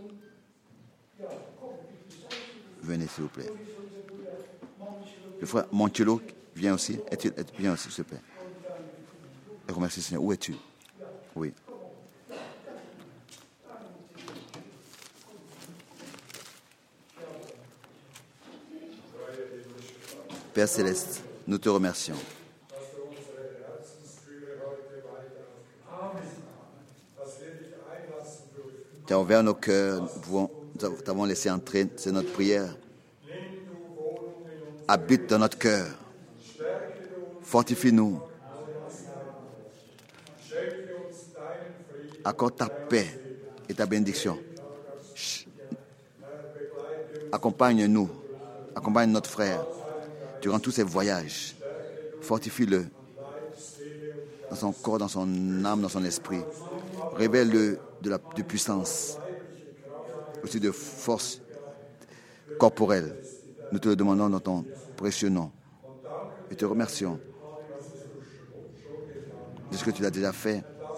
Venez, s'il vous plaît. Le frère Montiolo vient aussi. Viens aussi, s'il te plaît. remercier, Seigneur. Où es-tu? Oui. Père Céleste, nous te remercions. Tu as ouvert nos cœurs, nous pouvons, nous t'avons laissé entrer, c'est notre prière. Habite dans notre cœur. Fortifie-nous. Accorde ta paix et ta bénédiction. Accompagne-nous. Accompagne notre frère durant tous ses voyages. Fortifie-le dans son corps, dans son âme, dans son esprit. Révèle-le de, la, de puissance, aussi de force corporelle. Nous te le demandons dans ton précieux nom. Et te remercions de ce que tu l'as déjà fait.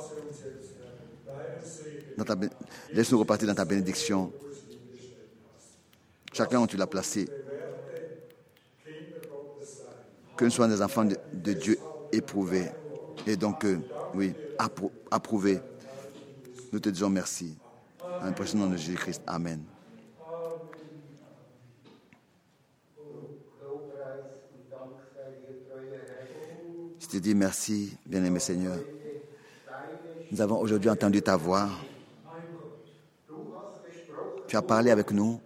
Ta, laisse-nous repartir dans ta bénédiction. Chacun où tu l'as placé. Que nous soyons des enfants de, de Dieu éprouvés. Et donc, euh, oui, approu- approuvés. Nous te disons merci. Dans le précieux nom de Jésus-Christ. Amen. Je te dis merci, bien-aimé Seigneur. Nous avons aujourd'hui entendu ta voix. Tu as parlé avec nous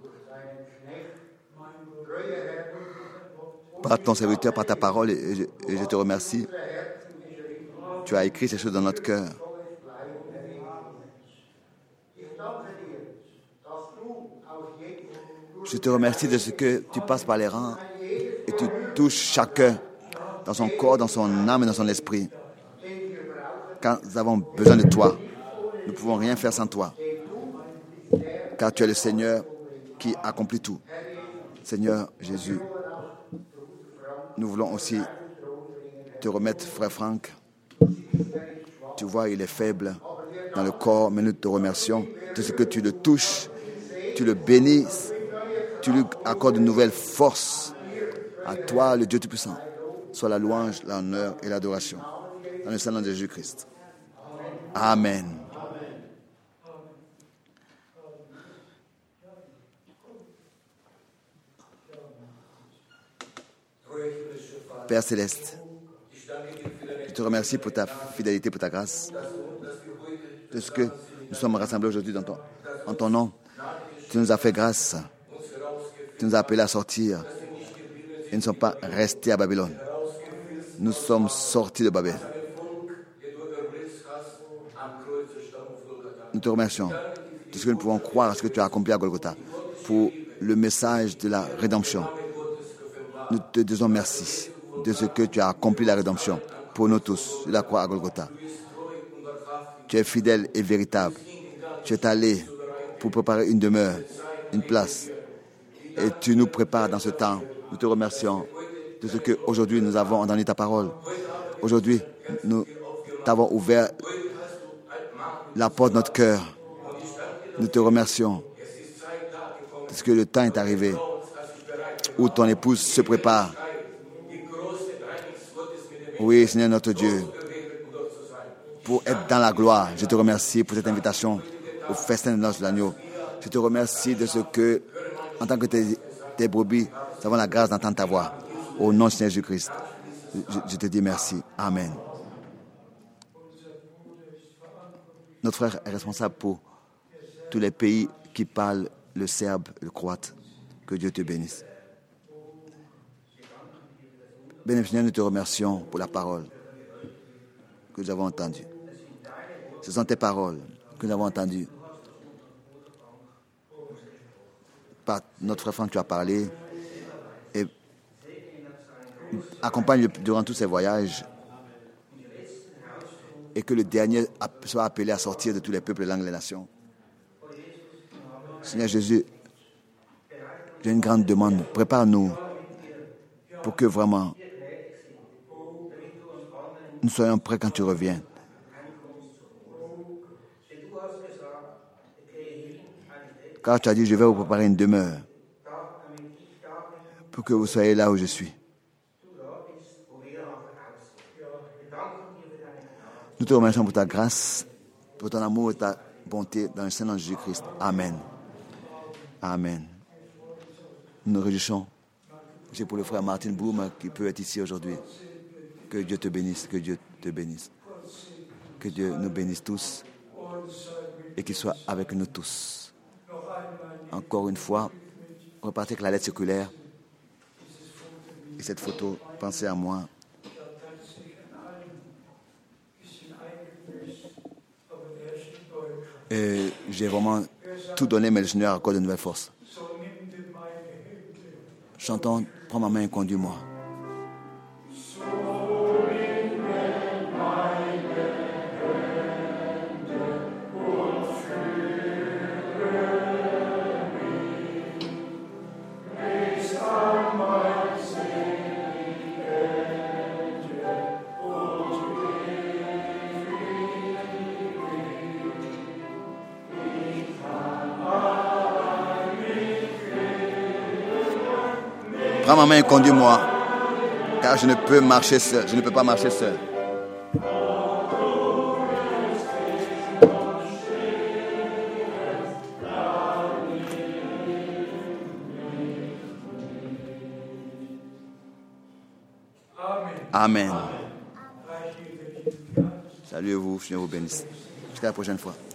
par ton serviteur, par ta parole, et je, et je te remercie. Tu as écrit ces choses dans notre cœur. Je te remercie de ce que tu passes par les rangs et tu touches chacun dans son corps, dans son âme et dans son esprit. Quand nous avons besoin de toi, nous ne pouvons rien faire sans toi. Car tu es le Seigneur qui accomplit tout. Seigneur Jésus, nous voulons aussi te remettre, frère Franck. Tu vois, il est faible dans le corps, mais nous te remercions de ce que tu le touches, tu le bénis, tu lui accordes une nouvelle force. À toi, le Dieu Tout-Puissant, soit la louange, l'honneur et l'adoration. Dans le saint nom de Jésus-Christ. Amen. Père Céleste, je te remercie pour ta fidélité, pour ta grâce, de ce que nous sommes rassemblés aujourd'hui dans ton, en ton nom. Tu nous as fait grâce. Tu nous as appelés à sortir. Et nous ne sommes pas restés à Babylone. Nous sommes sortis de Babel. Nous te remercions de ce que nous pouvons croire à ce que tu as accompli à Golgotha pour le message de la rédemption. Nous te disons merci de ce que tu as accompli la rédemption pour nous tous sur la croix à Golgotha. Tu es fidèle et véritable. Tu es allé pour préparer une demeure, une place. Et tu nous prépares dans ce temps. Nous te remercions de ce qu'aujourd'hui nous avons entendu ta parole. Aujourd'hui, nous t'avons ouvert la porte de notre cœur. Nous te remercions parce que le temps est arrivé où ton épouse se prépare. Oui, Seigneur notre Dieu, pour être dans la gloire. Je te remercie pour cette invitation au festin de noces de l'agneau. Je te remercie de ce que, en tant que tes, tes brebis, nous avons la grâce d'entendre ta voix. Au nom de Seigneur Jésus-Christ, je, je te dis merci. Amen. Notre frère est responsable pour tous les pays qui parlent le serbe, le croate. Que Dieu te bénisse. Bien-aimé Seigneur, nous te remercions pour la parole que nous avons entendue. Ce sont tes paroles que nous avons entendues. Par notre frère Franck, tu as parlé. Et accompagne-le durant tous ses voyages. Et que le dernier soit appelé à sortir de tous les peuples, les langues, les nations. Seigneur Jésus, j'ai une grande demande. Prépare-nous pour que vraiment nous soyons prêts quand tu reviens. Car tu as dit, je vais vous préparer une demeure pour que vous soyez là où je suis. Nous te remercions pour ta grâce, pour ton amour et ta bonté dans le Seigneur Jésus-Christ. Amen. Amen. Nous nous réjouissons. C'est pour le frère Martin Boum qui peut être ici aujourd'hui. Que Dieu te bénisse, que Dieu te bénisse. Que Dieu nous bénisse tous et qu'il soit avec nous tous. Encore une fois, repartez avec la lettre circulaire et cette photo. Pensez à moi. Et j'ai vraiment tout donné, mais le Seigneur accorde de nouvelles forces. Chantons, prends ma main et conduis-moi. Prends ma main et conduis-moi, car je ne peux marcher seul, je ne peux pas marcher seul. Amen. Salut vous, je vous bénisse. Jusqu'à la prochaine fois.